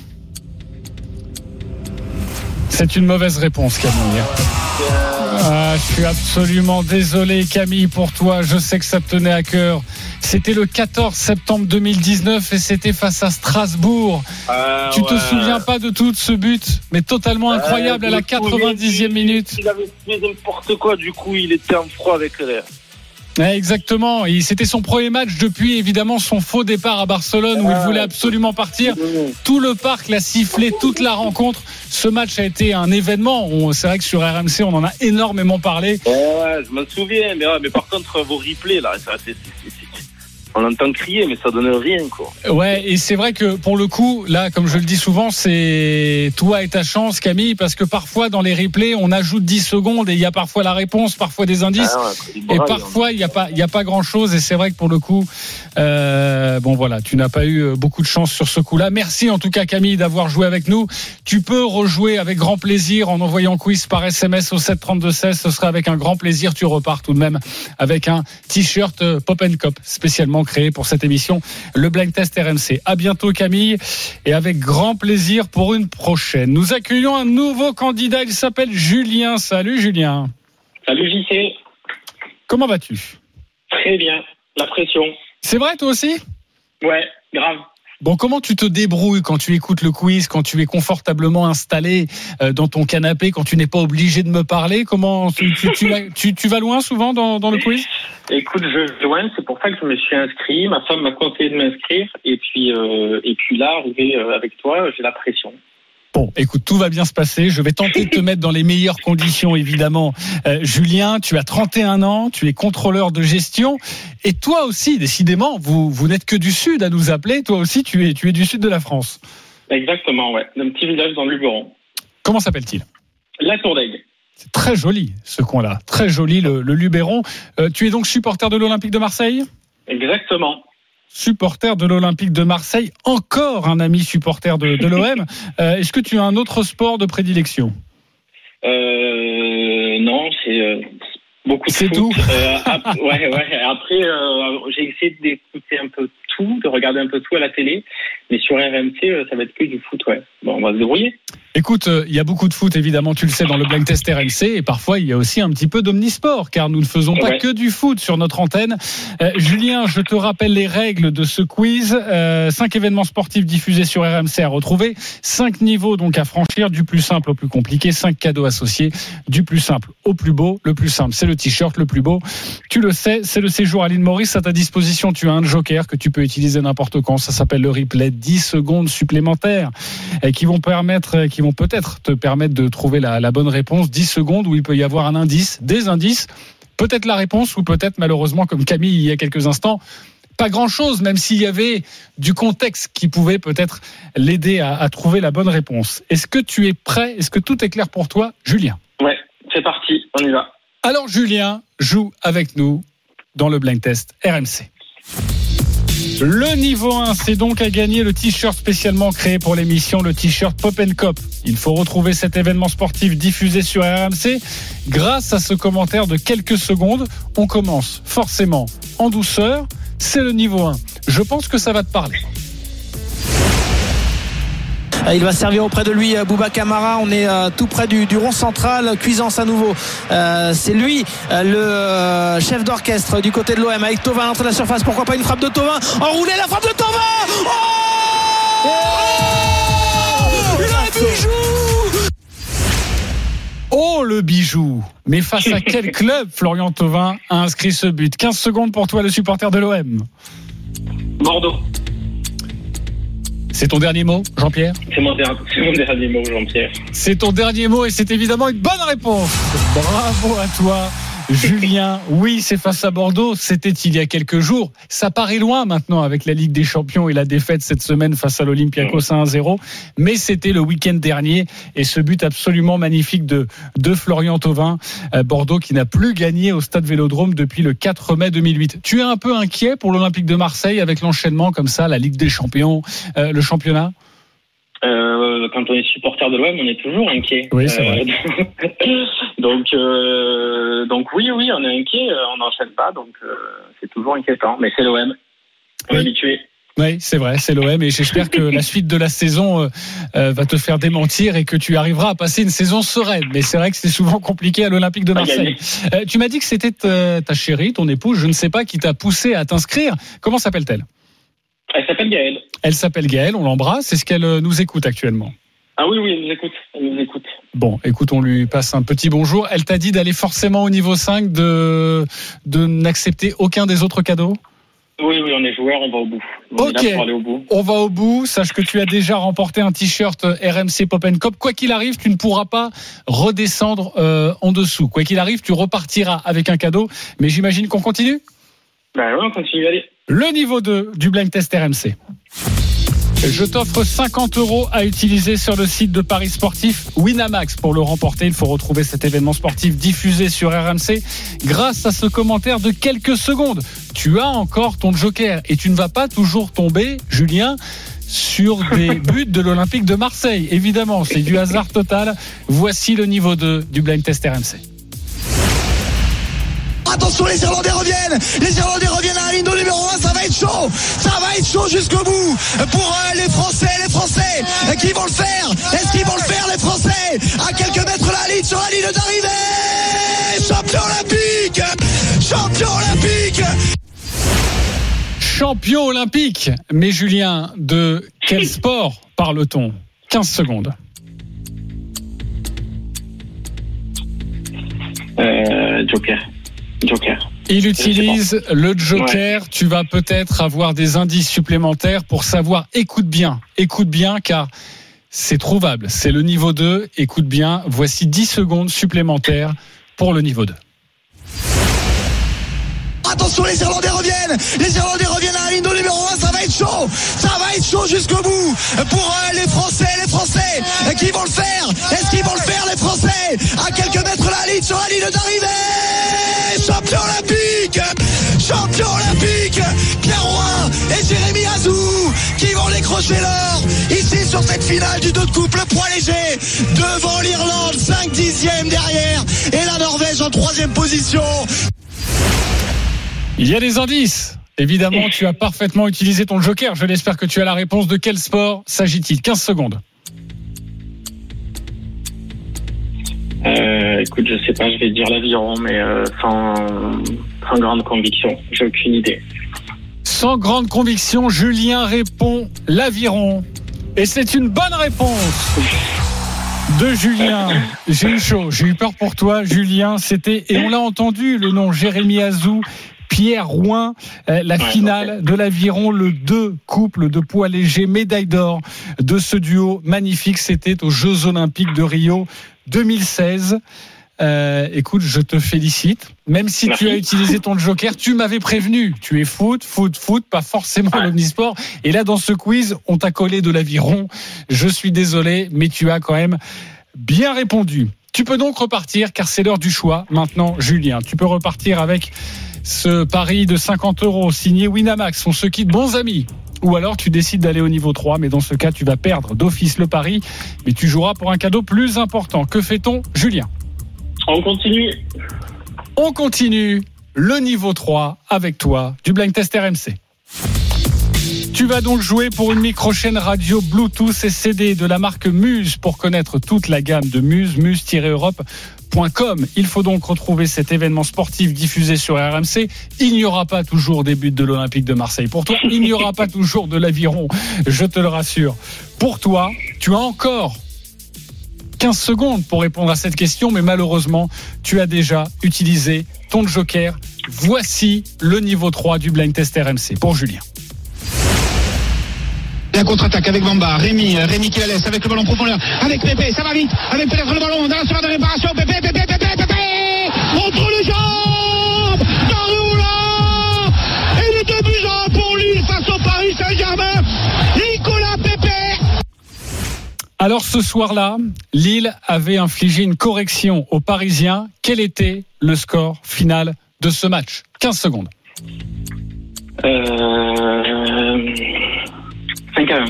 C'est une mauvaise réponse, Camille. Ah, je suis absolument désolé, Camille, pour toi. Je sais que ça te tenait à cœur. C'était le quatorze septembre deux mille dix-neuf et c'était face à Strasbourg. Euh, tu ouais. te souviens pas de tout de ce but, mais totalement incroyable euh, à la quatre-vingt-dixième minute. Il avait fait n'importe quoi, du coup, il était en froid avec l'air. Exactement, et c'était son premier match depuis évidemment son faux départ à Barcelone où il voulait absolument partir. Tout le parc l'a sifflé toute la rencontre. Ce match a été un événement. On, c'est vrai que sur R M C on en a énormément parlé. Ouais, ouais je m'en souviens, mais, ouais, mais par contre vos replays là, c'est, c'est, c'est, c'est, on entend crier mais ça donne rien quoi. Ouais, et c'est vrai que pour le coup là, comme je le dis souvent, c'est toi et ta chance, Camille, parce que parfois dans les replays on ajoute dix secondes et il y a parfois la réponse, parfois des indices, ah ouais, et parfois il y a pas il y a pas grand chose. Et c'est vrai que pour le coup euh, bon voilà, tu n'as pas eu beaucoup de chance sur ce coup-là. Merci en tout cas, Camille, d'avoir joué avec nous. Tu peux rejouer avec grand plaisir en envoyant quiz par S M S au sept trente-deux seize. Ce sera avec un grand plaisir. Tu repars tout de même avec un t-shirt Pop and Cop spécialement créé pour cette émission, le Blind Test R M C. À bientôt, Camille, et avec grand plaisir pour une prochaine. Nous accueillons un nouveau candidat, il s'appelle Julien. Salut Julien. Salut J C. Comment vas-tu? Très bien, la pression. C'est vrai, toi aussi? Ouais, grave. Bon, comment tu te débrouilles quand tu écoutes le quiz, quand tu es confortablement installé euh, dans ton canapé, quand tu n'es pas obligé de me parler? Comment tu, tu, tu, vas, tu, tu vas loin souvent dans, dans le quiz? Écoute, je vais loin, c'est pour ça que je me suis inscrit. Ma femme m'a conseillé de m'inscrire. Et puis, euh, et puis là, arrivé euh, avec toi, j'ai la pression. Bon, écoute, tout va bien se passer. Je vais tenter de te mettre dans les meilleures conditions, évidemment. Euh, Julien, tu as trente et un ans, tu es contrôleur de gestion. Et toi aussi, décidément, vous, vous n'êtes que du Sud à nous appeler. Toi aussi, tu es, tu es du Sud de la France. Exactement, ouais. D'un petit village dans le Luberon. Comment s'appelle-t-il? La Tour d'Aigle. C'est très joli, ce coin-là. Très joli, le, le Luberon. Euh, tu es donc supporter de l'Olympique de Marseille? Exactement. Supporter de l'Olympique de Marseille, encore un ami supporter de, de l'O M. Euh, est-ce que tu as un autre sport de prédilection? euh, Non, c'est euh, beaucoup de C'est foot. tout euh, ap- ouais, ouais. Après, euh, j'ai essayé d'écouter un peu tout, de regarder un peu tout à la télé, mais sur R M C, euh, ça va être que du foot, ouais. Bon, on va se débrouiller. Écoute, il euh, y a beaucoup de foot, évidemment, tu le sais, dans le Blind Test R M C, et parfois, il y a aussi un petit peu d'omnisport, car nous ne faisons pas ouais. que du foot sur notre antenne. Euh, Julien, je te rappelle les règles de ce quiz. Euh, cinq événements sportifs diffusés sur R M C à retrouver, cinq niveaux donc à franchir, du plus simple au plus compliqué, cinq cadeaux associés, du plus simple au plus beau. Le plus simple, c'est le t-shirt, le plus beau, tu le sais, c'est le séjour à l'île Maurice. À ta disposition, tu as un joker que tu peux utiliser n'importe quand, ça s'appelle le replay, dix secondes supplémentaires euh, qui vont permettre, qui vont peut-être te permettre de trouver la, la bonne réponse. dix secondes où il peut y avoir un indice, des indices, peut-être la réponse ou peut-être malheureusement comme Camille il y a quelques instants, pas grand-chose, même s'il y avait du contexte qui pouvait peut-être l'aider à, à trouver la bonne réponse. Est-ce que tu es prêt? Est-ce que tout est clair pour toi, Julien? Ouais, c'est parti, on y va. Alors Julien, joue avec nous dans le Blind Test R M C. Le niveau un, c'est donc à gagner le t-shirt spécialement créé pour l'émission, le t-shirt Pop and Cop. Il faut retrouver cet événement sportif diffusé sur R M C. Grâce à ce commentaire de quelques secondes, on commence forcément en douceur. C'est le niveau un. Je pense que ça va te parler. Il va servir auprès de lui Bouba Kamara. On est euh, tout près du, du rond central. Cuisance à nouveau. Euh, c'est lui euh, le euh, chef d'orchestre du côté de l'O M avec Thauvin à l'entrée de la surface. Pourquoi pas une frappe de Thauvin? Enroulé, la frappe de Thauvin. Oh, oh le bijou. Oh le bijou. Mais face à quel club Florian Thauvin a inscrit ce but? quinze secondes pour toi, le supporter de l'O M. Bordeaux. C'est ton dernier mot, Jean-Pierre? C'est mon, der- c'est mon dernier mot, Jean-Pierre. C'est ton dernier mot et c'est évidemment une bonne réponse. Bravo à toi, Julien. Oui, c'est face à Bordeaux. C'était il y a quelques jours. Ça paraît loin maintenant avec la Ligue des Champions et la défaite cette semaine face à l'Olympiakos un à zéro. Mais c'était le week-end dernier et ce but absolument magnifique de, de Florian Thauvin. Euh, Bordeaux qui n'a plus gagné au Stade Vélodrome depuis le quatre mai deux mille huit. Tu es un peu inquiet pour l'Olympique de Marseille avec l'enchaînement comme ça, la Ligue des Champions, euh, le championnat? Euh, quand on est supporter de l'O M, on est toujours inquiet. Oui, c'est vrai. Euh, donc, euh, donc oui, oui, on est inquiet. On n'enchaîne pas, donc euh, c'est toujours inquiétant. Mais c'est l'O M. On est oui. habitué. Oui, c'est vrai, c'est l'O M et j'espère que la suite de la saison euh, euh, va te faire démentir et que tu arriveras à passer une saison sereine. Mais c'est vrai que c'est souvent compliqué à l'Olympique de Marseille. Euh, tu m'as dit que c'était ta, ta chérie, ton épouse, je ne sais pas, qui t'a poussé à t'inscrire. Comment s'appelle-t-elle? Elle s'appelle Gaëlle. Elle s'appelle Gaëlle, on l'embrasse. Est-ce qu'elle nous écoute actuellement? Ah oui, oui, elle nous écoute. Elle nous écoute. Bon, écoute, on lui passe un petit bonjour. Elle t'a dit d'aller forcément au niveau cinq, de, de n'accepter aucun des autres cadeaux? Oui, oui, on est joueurs, on va au bout. On Ok, est là pour aller au bout. On va au bout. Sache que tu as déjà remporté un t-shirt R M C Pop and Cop. Quoi qu'il arrive, tu ne pourras pas redescendre euh, en dessous. Quoi qu'il arrive, tu repartiras avec un cadeau. Mais j'imagine qu'on continue? Ben oui, on continue, allez. Le niveau deux du Blind Test R M C. Je t'offre cinquante euros à utiliser sur le site de Paris Sportif Winamax. Pour le remporter, il faut retrouver cet événement sportif diffusé sur R M C grâce à ce commentaire de quelques secondes. Tu as encore ton joker et tu ne vas pas toujours tomber, Julien, sur des buts de l'Olympique de Marseille. Évidemment, c'est du hasard total. Voici le niveau deux du Blind Test R M C. Attention, les Irlandais reviennent. Les Irlandais reviennent à la ligne de numéro un. Ça va être chaud. Ça va être chaud jusqu'au bout. Pour euh, les Français, les Français euh, qui vont le faire. Est-ce qu'ils vont le faire, les Français? À quelques mètres de la ligne, sur la ligne d'arrivée. Champion olympique. Champion olympique. Champion olympique. Mais Julien, de quel sport parle-t-on ? quinze secondes. Euh, Joker. Joker. Il utilise le Joker. Ouais. Tu vas peut-être avoir des indices supplémentaires pour savoir. Écoute bien, écoute bien, car c'est trouvable. C'est le niveau deux. Écoute bien. Voici dix secondes supplémentaires pour le niveau deux. Attention, les Irlandais reviennent. Les Irlandais reviennent à la ligne de numéro un. Ça va être chaud. Ça va être chaud jusqu'au bout. Pour euh, les Français, les Français euh, qui vont le faire. Est-ce qu'ils vont le faire, les Français? À quelques mètres de la ligne, sur la ligne d'arrivée. Champion olympique. Champion olympique. Pierre Roy et Jérémy Azou qui vont décrocher l'or. Ici, sur cette finale du deux de couple, le poids léger. Devant l'Irlande, cinq dixièmes derrière. Et la Norvège en troisième position. Il y a des indices. Évidemment, tu as parfaitement utilisé ton joker. Je l'espère que tu as la réponse. De quel sport s'agit-il ? quinze secondes. Euh, écoute, je sais pas, je vais dire l'aviron, mais euh, sans, sans grande conviction. J'ai aucune idée. Sans grande conviction, Julien répond l'aviron. Et c'est une bonne réponse de Julien. J'ai eu chaud, j'ai eu peur pour toi, Julien. C'était, et on l'a entendu, le nom Jérémy Azou, Pierre Rouin, euh, la ouais, finale okay. de l'aviron, le deux couple de poids léger, médaille d'or de ce duo magnifique. C'était aux Jeux Olympiques de Rio deux mille seize. Euh, écoute, je te félicite. Même si Merci. Tu as utilisé ton joker, tu m'avais prévenu. Tu es foot, foot, foot, pas forcément ouais. l'omnisport. Et là, dans ce quiz, on t'a collé de l'aviron. Je suis désolé, mais tu as quand même bien répondu. Tu peux donc repartir, car c'est l'heure du choix. Maintenant, Julien, tu peux repartir avec ce pari de cinquante euros signé Winamax. On se quitte bons amis. Ou alors tu décides d'aller au niveau trois, mais dans ce cas, tu vas perdre d'office le pari, mais tu joueras pour un cadeau plus important. Que fait-on, Julien ? On continue. On continue le niveau trois avec toi du Blind Test R M C. Tu vas donc jouer pour une micro-chaîne radio Bluetooth et C D de la marque Muse pour connaître toute la gamme de Muse, muse tiret europe point com. Il faut donc retrouver cet événement sportif diffusé sur R M C. Il n'y aura pas toujours des buts de l'Olympique de Marseille pour toi. Il n'y aura pas toujours de l'aviron, je te le rassure. Pour toi, tu as encore quinze secondes pour répondre à cette question, mais malheureusement, tu as déjà utilisé ton joker. Voici le niveau trois du Blind Test R M C pour Julien. La contre-attaque avec Bamba, Rémi, Rémi qui la laisse avec le ballon profondeur, avec Pépé, ça va vite, avec peut-être le ballon dans la surface de réparation, Pépé, Pépé, Pépé, Pépé, entre les jambes, Daroula, et le deux buts en pour Lille face au Paris Saint-Germain, Nicolas Pépé. Alors ce soir-là, Lille avait infligé une correction aux Parisiens. Quel était le score final de ce match ? quinze secondes. Euh... cinq à un.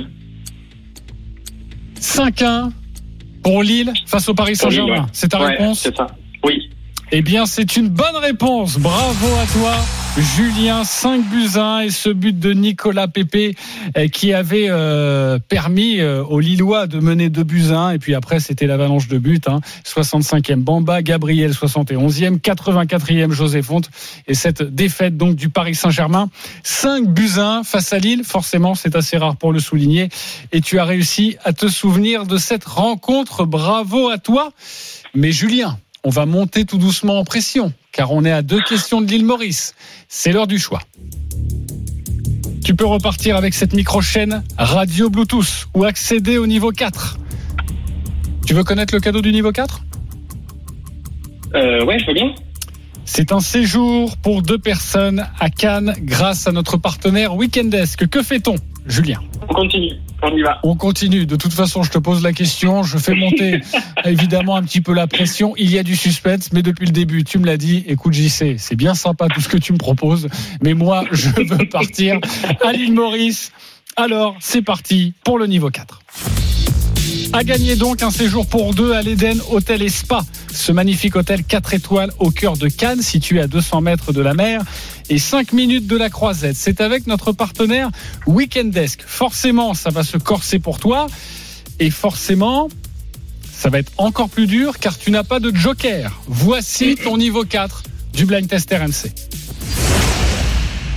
cinq à un pour Lille face au Paris Saint-Germain. Lille, ouais. C'est ta ouais, réponse ? C'est ça, oui. Eh bien, c'est une bonne réponse. Bravo à toi, Julien. cinq buts à un et ce but de Nicolas Pépé qui avait euh, permis euh, aux Lillois de mener deux buts à un. Et puis après, c'était l'avalanche de buts. Hein. soixante-cinquième Bamba, Gabriel soixante et onzième, quatre-vingt-quatrième José Fonte. Et cette défaite donc du Paris Saint-Germain, cinq buts à un face à Lille. Forcément, c'est assez rare pour le souligner. Et tu as réussi à te souvenir de cette rencontre. Bravo à toi. Mais Julien, on va monter tout doucement en pression, car on est à deux questions de l'île Maurice. C'est l'heure du choix. Tu peux repartir avec cette micro-chaîne radio Bluetooth ou accéder au niveau quatre. Tu veux connaître le cadeau du niveau quatre ? Euh, ouais, je veux bien. C'est un séjour pour deux personnes à Cannes grâce à notre partenaire Weekendesk. Que fait-on, Julien ? On continue, on y va. On continue. De toute façon, je te pose la question. Je fais monter évidemment un petit peu la pression. Il y a du suspense, mais depuis le début, tu me l'as dit. Écoute, J C, c'est bien sympa tout ce que tu me proposes, mais moi, je veux partir à l'île Maurice. Alors, c'est parti pour le niveau quatre. À gagner donc un séjour pour deux à l'Eden Hôtel et Spa. Ce magnifique hôtel quatre étoiles au cœur de Cannes, situé à deux cents mètres de la mer et cinq minutes de la Croisette. C'est avec notre partenaire Weekendesk. Forcément, ça va se corser pour toi. Et forcément, ça va être encore plus dur car tu n'as pas de joker. Voici ton niveau quatre du Blind Test R M C.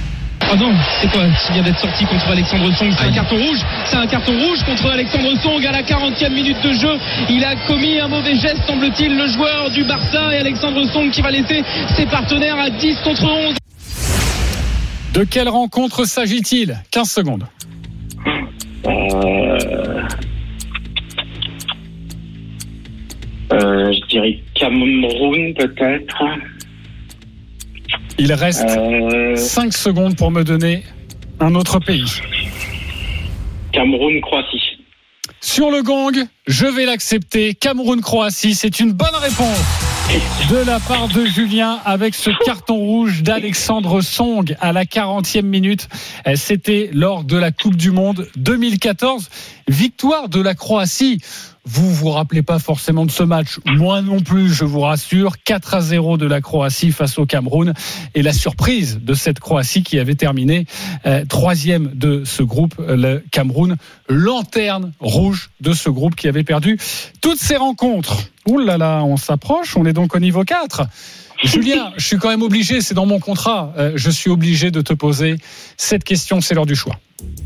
Oh non, c'est quoi? Il vient d'être sorti contre Alexandre Song, c'est un carton rouge. C'est un carton rouge contre Alexandre Song à la quarantième minute de jeu. Il a commis un mauvais geste, semble-t-il, le joueur du Barça, et Alexandre Song qui va laisser ses partenaires à dix contre onze. De quelle rencontre s'agit-il? quinze secondes. Euh... Euh, je dirais Cameroun peut-être. Il reste euh... cinq secondes pour me donner un autre pays. Cameroun-Croatie. Sur le gong, je vais l'accepter. Cameroun-Croatie, c'est une bonne réponse de la part de Julien avec ce carton rouge d'Alexandre Song à la quarantième minute. C'était lors de la Coupe du Monde deux mille quatorze. Victoire de la Croatie. Vous vous rappelez pas forcément de ce match, moi non plus, je vous rassure. quatre à zéro de la Croatie face au Cameroun, et la surprise de cette Croatie qui avait terminé euh, troisième de ce groupe, le Cameroun, lanterne rouge de ce groupe qui avait perdu toutes ses rencontres. Ouh là là, on s'approche, on est donc au niveau quatre. Julien, je suis quand même obligé, c'est dans mon contrat, euh, je suis obligé de te poser cette question, c'est l'heure du choix.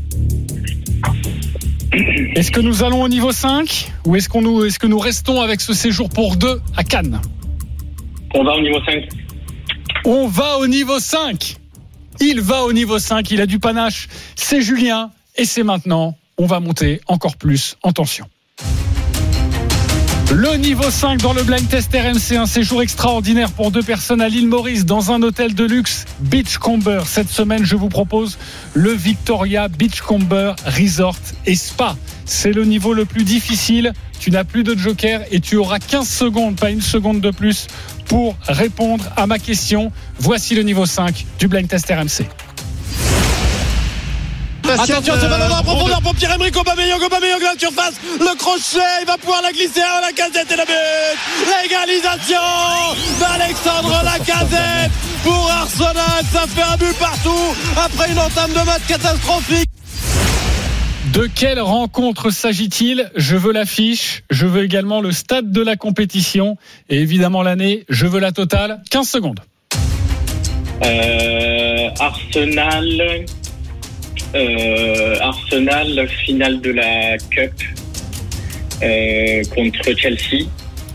Est-ce que nous allons au niveau cinq ou est-ce, qu'on nous, est-ce que nous restons avec ce séjour pour deux à Cannes? On va au niveau cinq. On va au niveau cinq. Il va au niveau cinq, il a du panache. C'est Julien et c'est maintenant. On va monter encore plus en tension. Le niveau cinq dans le Blind Test R M C, un séjour extraordinaire pour deux personnes à l'île Maurice dans un hôtel de luxe Beachcomber. Cette semaine, je vous propose le Victoria Beachcomber Resort et Spa. C'est le niveau le plus difficile. Tu n'as plus de joker et tu auras quinze secondes, pas une seconde de plus, pour répondre à ma question. Voici le niveau cinq du Blind Test R M C. Attention, ce ballon en profondeur pour Pierre-Emerick Aubameyang. Aubameyang dans la surface, le crochet, il va pouvoir la glisser à Lacazette et le but. L'égalisation d'Alexandre Lacazette pour Arsenal. Ça fait un but partout après une entame de match catastrophique. De quelle rencontre s'agit-il? Je veux l'affiche, je veux également le stade de la compétition et évidemment l'année, je veux la totale. quinze secondes. Euh, Arsenal... Euh, Arsenal, finale de la Cup euh, contre Chelsea.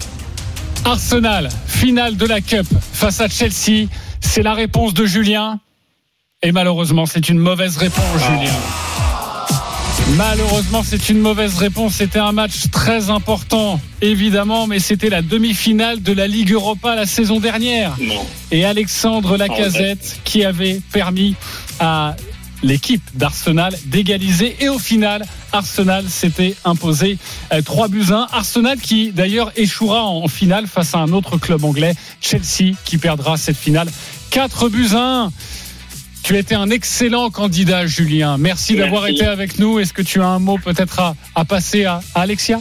Arsenal, finale de la Cup face à Chelsea. C'est la réponse de Julien. Et malheureusement, c'est une mauvaise réponse, oh. Julien. Malheureusement, c'est une mauvaise réponse. C'était un match très important, évidemment, mais c'était la demi-finale de la Ligue Europa la saison dernière. Non. Et Alexandre Lacazette oh, qui avait permis à l'équipe d'Arsenal d'égaliser, et au final Arsenal s'était imposé trois buts à un. Arsenal qui d'ailleurs échouera en finale face à un autre club anglais, Chelsea, qui perdra cette finale quatre buts à un. Tu as été un excellent candidat, Julien. Merci, Merci. d'avoir été avec nous. Est-ce que tu as un mot peut-être à, à passer à, à Alexia?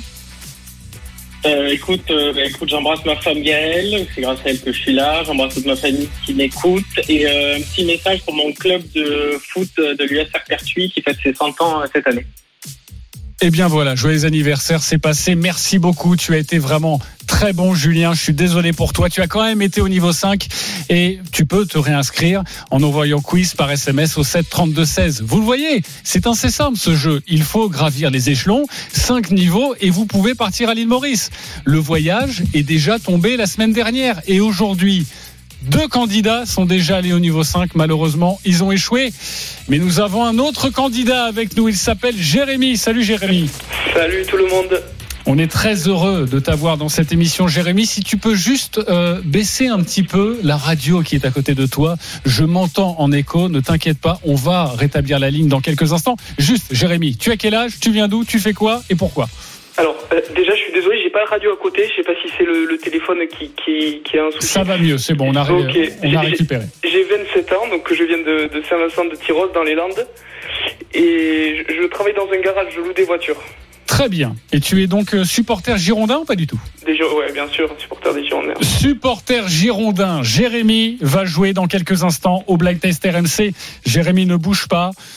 Euh, écoute, euh, bah, écoute, j'embrasse ma femme Gaëlle, c'est grâce à elle que je suis là. J'embrasse toute ma famille qui m'écoute. Et euh, un petit message pour mon club de foot de l'U S Arc-Pertuis qui fête ses cent ans cette année. Eh bien voilà, joyeux anniversaire, c'est passé. Merci beaucoup, tu as été vraiment très bon, Julien. Je suis désolé pour toi, tu as quand même été au niveau cinq et tu peux te réinscrire en envoyant quiz par S M S au sept trente-deux seize. Vous le voyez, c'est assez simple ce jeu. Il faut gravir les échelons, cinq niveaux et vous pouvez partir à l'île Maurice. Le voyage est déjà tombé la semaine dernière et aujourd'hui, deux candidats sont déjà allés au niveau cinq. Malheureusement, ils ont échoué. Mais nous avons un autre candidat avec nous. Il s'appelle Jérémy. Salut Jérémy. Salut tout le monde. On est très heureux de t'avoir dans cette émission, Jérémy. Si tu peux juste euh, baisser un petit peu la radio qui est à côté de toi. Je m'entends en écho, ne t'inquiète pas. On va rétablir la ligne dans quelques instants. Juste, Jérémy, tu as quel âge? Tu viens d'où? Tu fais quoi? Et pourquoi? Alors, euh, déjà, je suis désolé, j'ai pas la radio à côté. Je sais pas si c'est le, le téléphone qui, qui, qui a un souci. Ça va mieux, c'est bon, on a, ré... okay. on a récupéré. J'ai vingt-sept ans, donc je viens de, de Saint-Vincent-de-Tyrosse, dans les Landes. Et je, je travaille dans un garage, je loue des voitures. Très bien. Et tu es donc supporter girondin ou pas du tout? Déjà, ouais, bien sûr, supporter des Girondins. Supporter girondin. Jérémy va jouer dans quelques instants au Blind Test R M C. Jérémy, ne bouge pas.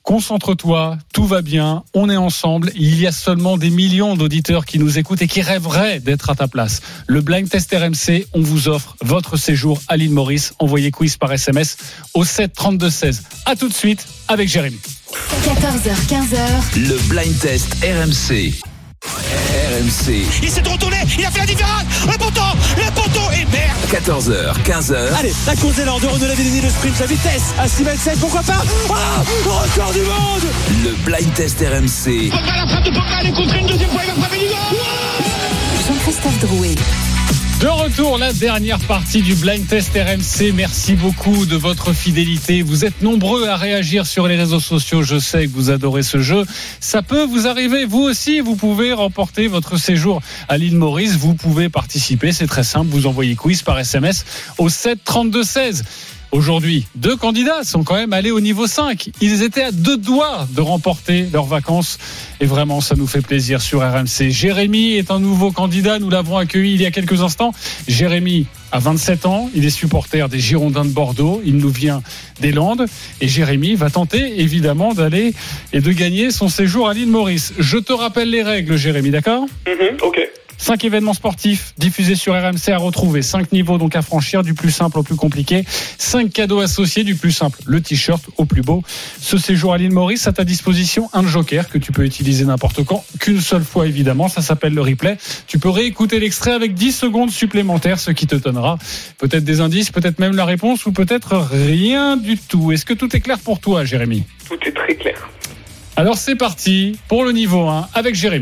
Concentre-toi, tout va bien, on est ensemble. Il y a seulement des millions d'auditeurs qui nous écoutent et qui rêveraient d'être à ta place. Le Blind Test R M C, on vous offre votre séjour à l'île Maurice. Envoyez quiz par S M S au sept trente-deux seize. À tout de suite avec Jérémy. quatorze heures quinze. Le Blind Test R M C. R M C. Il s'est retourné, il a fait la différence. Le poteau, le poteau et merde. quatorze heures, quinze heures. Allez, la course des Lords de Renault Lavillenie, le sprint, la vitesse à six mètres sept, pourquoi pas. Ah, record du monde. Le Blind Test R M C. Pogba, la frappe de Pogba, elle est contrée une deuxième fois, il va frapper du goal. Jean-Christophe Drouet. De retour, la dernière partie du Blind Test R M C. Merci beaucoup de votre fidélité. Vous êtes nombreux à réagir sur les réseaux sociaux. Je sais que vous adorez ce jeu. Ça peut vous arriver. Vous aussi, vous pouvez remporter votre séjour à l'île Maurice. Vous pouvez participer. C'est très simple. Vous envoyez quiz par S M S au sept trente-deux seize. Aujourd'hui, deux candidats sont quand même allés au niveau cinq. Ils étaient à deux doigts de remporter leurs vacances. Et vraiment, ça nous fait plaisir sur R M C. Jérémy est un nouveau candidat. Nous l'avons accueilli il y a quelques instants. Jérémy a vingt-sept ans. Il est supporter des Girondins de Bordeaux. Il nous vient des Landes. Et Jérémy va tenter, évidemment, d'aller et de gagner son séjour à l'île Maurice. Je te rappelle les règles, Jérémy, d'accord ? Mm-hmm, ok. Cinq événements sportifs diffusés sur R M C à retrouver. Cinq niveaux donc à franchir, du plus simple au plus compliqué. Cinq cadeaux associés, du plus simple, le t-shirt au plus beau. Ce séjour à l'île Maurice, à ta disposition un joker que tu peux utiliser n'importe quand, qu'une seule fois évidemment. Ça s'appelle le replay. Tu peux réécouter l'extrait avec dix secondes supplémentaires, ce qui te donnera peut-être des indices, peut-être même la réponse ou peut-être rien du tout. Est-ce que tout est clair pour toi, Jérémy ? Tout est très clair. Alors c'est parti pour le niveau un avec Jérémy.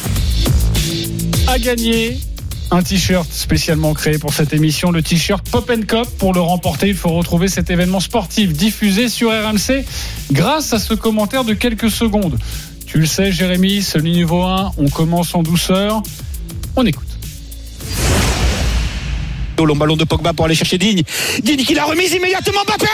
À gagner un t-shirt spécialement créé pour cette émission, le t-shirt Pop and Cop. Pour le remporter, il faut retrouver cet événement sportif diffusé sur R M C grâce à ce commentaire de quelques secondes. Tu le sais, Jérémy, c'est le niveau un. On commence en douceur. On écoute. Au long ballon de Pogba pour aller chercher Digne. Digne qui l'a remise immédiatement. Mbappé.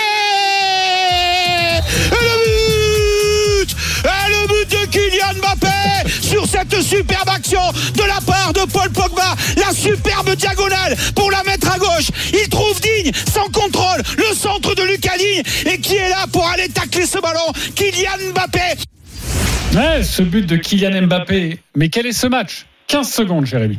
Et le but. Et le but de Kylian Mbappé sur cette superbe action de la part de Paul Pogba. La superbe diagonale pour la mettre à gauche. Il trouve Digne sans contrôle. Le centre de Lucas Digne. Et qui est là pour aller tacler ce ballon ? Kylian Mbappé. Ouais, ce but de Kylian Mbappé. Mais quel est ce match ? quinze secondes, Jérémy.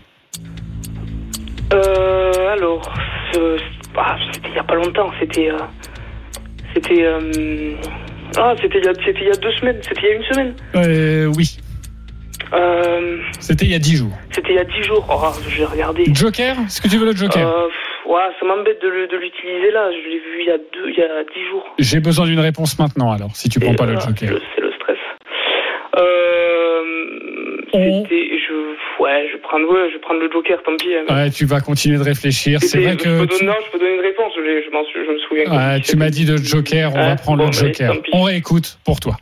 Euh, alors, ce, ah, c'était il n'y a pas longtemps. C'était... Euh, c'était... Euh, ah, c'était il, y a, c'était il y a deux semaines. C'était il y a une semaine. Euh, oui. Euh, C'était il y a dix jours. C'était il y a dix jours. Oh, je vais regarder. Joker ? Est-ce que tu veux le Joker ? euh, Ouais, ça m'embête de, le, de l'utiliser là. Je l'ai vu il y a deux, il y a dix jours. J'ai besoin d'une réponse maintenant, alors, si tu prends Et pas euh, le Joker. Je, c'est le stress. Euh, On... c'était, je, ouais, je vais prendre, ouais, je vais prendre le Joker. Tant pis. Hein. Ouais, tu vas continuer de réfléchir. C'était, c'est vrai je que. peux Tu... donner, non, je peux donner une réponse. Je, je, m'en, je me souviens. Ouais, tu m'as dit de Joker. On ouais, va prendre bon, le Joker. allez, on réécoute pour toi.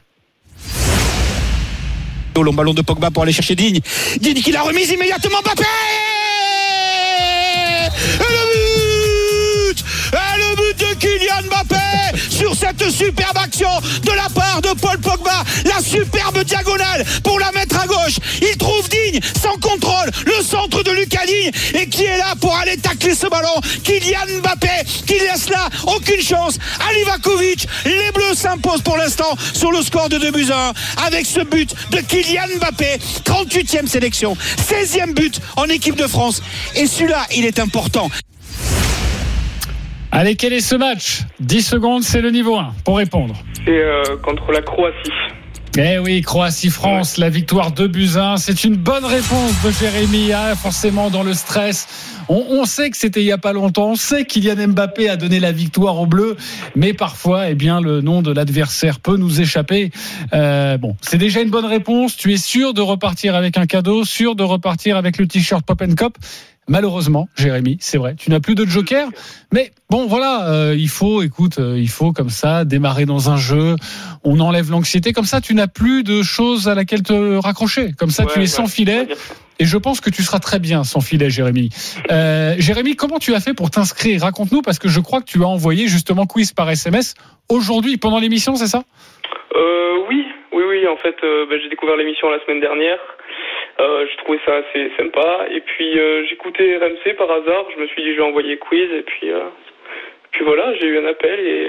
Au long ballon de Pogba pour aller chercher Digne. Digne qui l'a remise immédiatement. Mbappé. Et le but. Et le but de Kylian Mbappé sur cette superbe action de la part de Paul Pogba. La superbe diagonale pour la mettre à gauche. Il trouve Digne sans contrôle. Le centre de Lucas Digne. Et qui est là pour aller tacler ce ballon ? Kylian Mbappé qui laisse là aucune chance à Livakovic. Les Bleus s'imposent pour l'instant sur le score de deux buts à un avec ce but de Kylian Mbappé. trente-huitième sélection, seizième but en équipe de France. Et celui-là, il est important. Allez, quel est ce match ? dix secondes, c'est le niveau un pour répondre. C'est euh, contre la Croatie. Eh oui, Croatie-France, la victoire deux buts à un. C'est une bonne réponse de Jérémy. Ah, forcément, dans le stress. On, on sait que c'était il n'y a pas longtemps. On sait que Kylian Mbappé a donné la victoire aux Bleus. Mais parfois, eh bien, le nom de l'adversaire peut nous échapper. Euh, bon, c'est déjà une bonne réponse. Tu es sûr de repartir avec un cadeau, sûr de repartir avec le t-shirt Pop and Cop. Malheureusement, Jérémy, c'est vrai, tu n'as plus de joker. Mais bon, voilà, euh, il faut, écoute, euh, il faut comme ça démarrer dans un jeu. On enlève l'anxiété. Comme ça, tu n'as plus de choses à laquelle te raccrocher. Comme ça, ouais, tu es ouais, sans filet. Et je pense que tu seras très bien sans filet, Jérémy. Euh, Jérémy, comment tu as fait pour t'inscrire ? Raconte-nous, parce que je crois que tu as envoyé justement quiz par S M S aujourd'hui, pendant l'émission, c'est ça ? euh, Oui, oui, oui. En fait, euh, bah, j'ai découvert l'émission la semaine dernière. Euh, je trouvais ça assez sympa. Et puis, euh, j'écoutais R M C par hasard. Je me suis dit, je vais envoyer quiz. Et puis, euh, puis voilà, j'ai eu un appel et,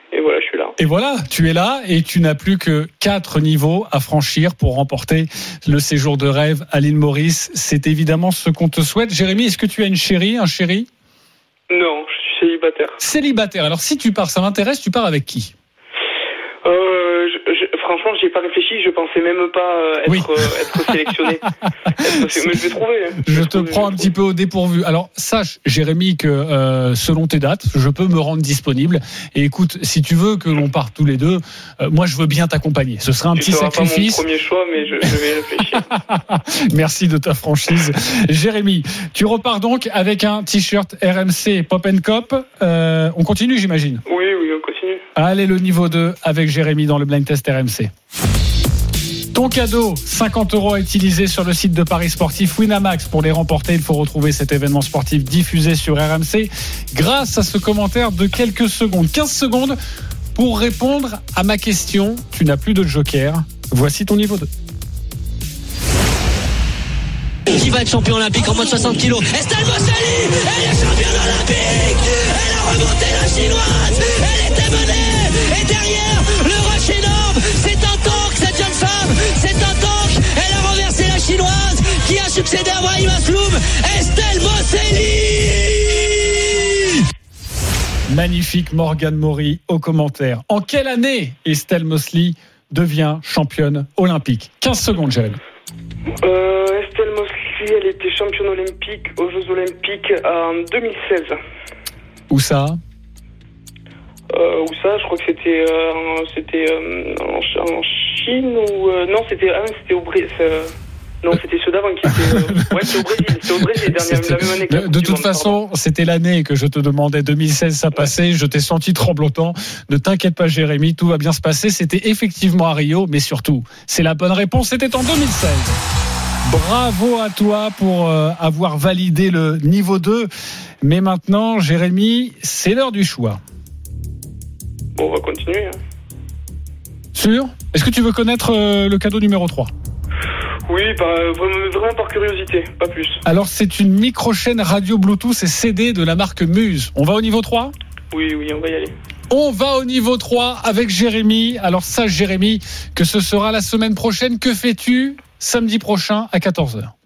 et voilà, je suis là. Et voilà, tu es là et tu n'as plus que quatre niveaux à franchir pour remporter le séjour de rêve à l'île Maurice. C'est évidemment ce qu'on te souhaite. Jérémy, est-ce que tu as une chérie, un chéri ? Non, je suis célibataire. Célibataire. Alors si tu pars, ça m'intéresse, tu pars avec qui ? Euh, je, je, franchement, j'y ai pas réfléchi. Je pensais même pas euh, être, Oui. euh, être sélectionné. être, mais je vais trouver. Hein. Je, je te trouver, prends un petit peu au dépourvu. Alors sache, Jérémy, que euh, selon tes dates, je peux me rendre disponible. Et écoute, si tu veux que l'on parte tous les deux, euh, moi je veux bien t'accompagner. Ce serait un tu petit seras sacrifice. pas mon premier choix, mais je, je vais réfléchir. Merci de ta franchise, Jérémy. Tu repars donc avec un t-shirt R M C Pop and Cop. Euh, on continue, j'imagine. Oui, oui, on continue. Allez, le niveau deux avec Jérémy dans le blind test R M C. Ton cadeau, cinquante euros à utiliser sur le site de Paris Sportif Winamax. Pour les remporter, il faut retrouver cet événement sportif diffusé sur R M C grâce à ce commentaire de quelques secondes. quinze secondes pour répondre à ma question. Tu n'as plus de joker. Voici ton niveau deux. Qui va être champion olympique en moins de soixante kilos? Estelle Mosseli, elle est championne olympique. Elle a remonté la chinoise. Elle était menée. Et derrière, le rush énorme. C'est un tank, cette jeune femme. C'est un tank. Elle a renversé la chinoise qui a succédé à Brahim Asloum. Estelle Mosseli. Magnifique Morgane Maury au commentaire. En quelle année Estelle Mosseli devient championne olympique? quinze secondes, Jérémy. Euh, Estelle Mosseli, elle était championne olympique aux Jeux Olympiques en deux mille seize. Où ça? Euh, où ça? Je crois que c'était, euh, c'était euh, en, en Chine ou euh, non, c'était, ah, c'était au Brésil. Non, c'était ceux d'avant qui étaient. Euh, ouais, c'était au Brésil. C'était au Brésil, dernière, la même année que la De, Coupe de du toute Monde, façon, pardon. c'était l'année que je te demandais. deux mille seize, ça passait. Je t'ai senti tremblotant. Ne t'inquiète pas, Jérémy, tout va bien se passer. C'était effectivement à Rio, mais surtout, c'est la bonne réponse. C'était en deux mille seize. Bravo à toi pour euh, avoir validé le niveau deux. Mais maintenant, Jérémy, c'est l'heure du choix. Bon, on va continuer. Hein. Sûr? Est-ce que tu veux connaître euh, le cadeau numéro trois? Oui, bah, vraiment, vraiment par curiosité, pas plus. Alors, c'est une micro-chaîne radio Bluetooth et C D de la marque Muse. On va au niveau trois? Oui, oui, on va y aller. On va au niveau trois avec Jérémy. Alors sache, Jérémy, que ce sera la semaine prochaine. Que fais-tu samedi prochain à quatorze heures?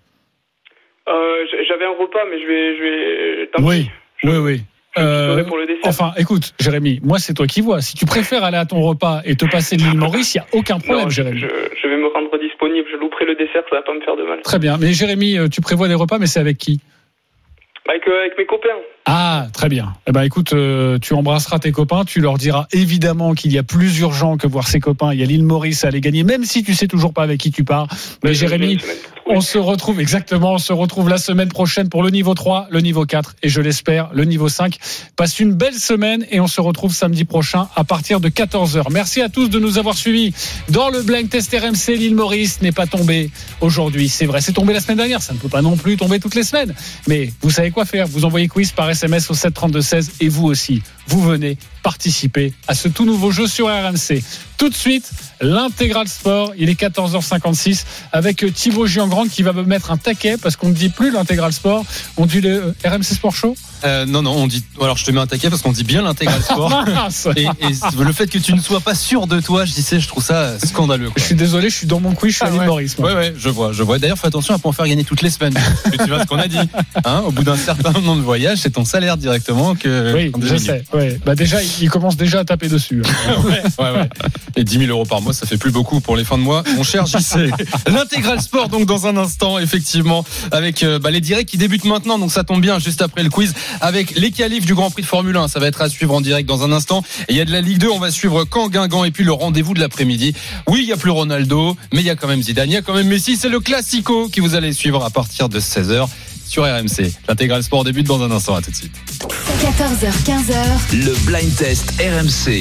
Euh, j'avais un repas, mais je vais... Je vais tant Oui, pis. oui, oui. Euh, pour le dessert. Enfin, écoute, Jérémy, moi c'est toi qui vois. Si tu préfères aller à ton repas et te passer de l'île Maurice, il n'y a aucun problème, non, Jérémy. Je, je vais me rendre disponible. Je louperai le dessert, ça va pas me faire de mal. Très bien. Mais Jérémy, tu prévois des repas, mais c'est avec qui? Avec, euh, avec mes copains. Ah, très bien. Eh ben, écoute, euh, tu embrasseras tes copains, tu leur diras évidemment qu'il y a plus urgent que voir ses copains. Il y a l'île Maurice à aller gagner, même si tu sais toujours pas avec qui tu pars. Mais, Mais Jérémy, on se retrouve exactement, on se retrouve la semaine prochaine pour le niveau trois, le niveau quatre et je l'espère le niveau cinq. Passe une belle semaine et on se retrouve samedi prochain à partir de quatorze heures. Merci à tous de nous avoir suivis dans le Blind Test R M C. L'île Maurice n'est pas tombée aujourd'hui, c'est vrai, c'est tombé la semaine dernière, ça ne peut pas non plus tomber toutes les semaines. Mais vous savez quoi faire, vous envoyez quiz par S M S au sept trente-deux seize et vous aussi, vous venez participer à ce tout nouveau jeu sur R M C. Tout de suite, l'intégral sport, il est quatorze heures cinquante-six avec Thibaut Giangrande qui va me mettre un taquet parce qu'on ne dit plus l'intégral sport, on dit le R M C Sport Show. Euh, non, non, on dit. Alors, je te mets un taquet parce qu'on dit bien l'intégral sport. et, et le fait que tu ne sois pas sûr de toi, je disais, je trouve ça scandaleux. Quoi. Je suis désolé, je suis dans mon quiz, je suis ah, à l'île ouais. Maurice. Moi. Ouais, ouais, je vois, je vois. D'ailleurs, fais attention à pas en faire gagner toutes les semaines. Parce que tu vois ce qu'on a dit. Hein, au bout d'un certain nombre de voyages, c'est ton salaire directement que. Oui, je sais. Ouais. Bah déjà, il commence déjà à taper dessus. Hein. ouais, ouais, ouais. Et dix mille euros par mois, ça fait plus beaucoup pour les fins de mois. Mon cher J C. L'intégral sport, donc dans un instant, effectivement, avec euh, bah, les directs qui débutent maintenant. Donc ça tombe bien, juste après le quiz, avec les qualifs du Grand Prix de Formule un. Ça va être à suivre en direct dans un instant. Et il y a de la Ligue deux, on va suivre Caen, Guingamp et puis le rendez-vous de l'après-midi. Oui, il y a plus Ronaldo, mais il y a quand même Zidane, il y a quand même Messi. C'est le Classico qui vous allez suivre à partir de seize heures sur R M C. L'intégral sport débute dans un instant. À tout de suite. quatorze heures quinze. Le Blind Test R M C.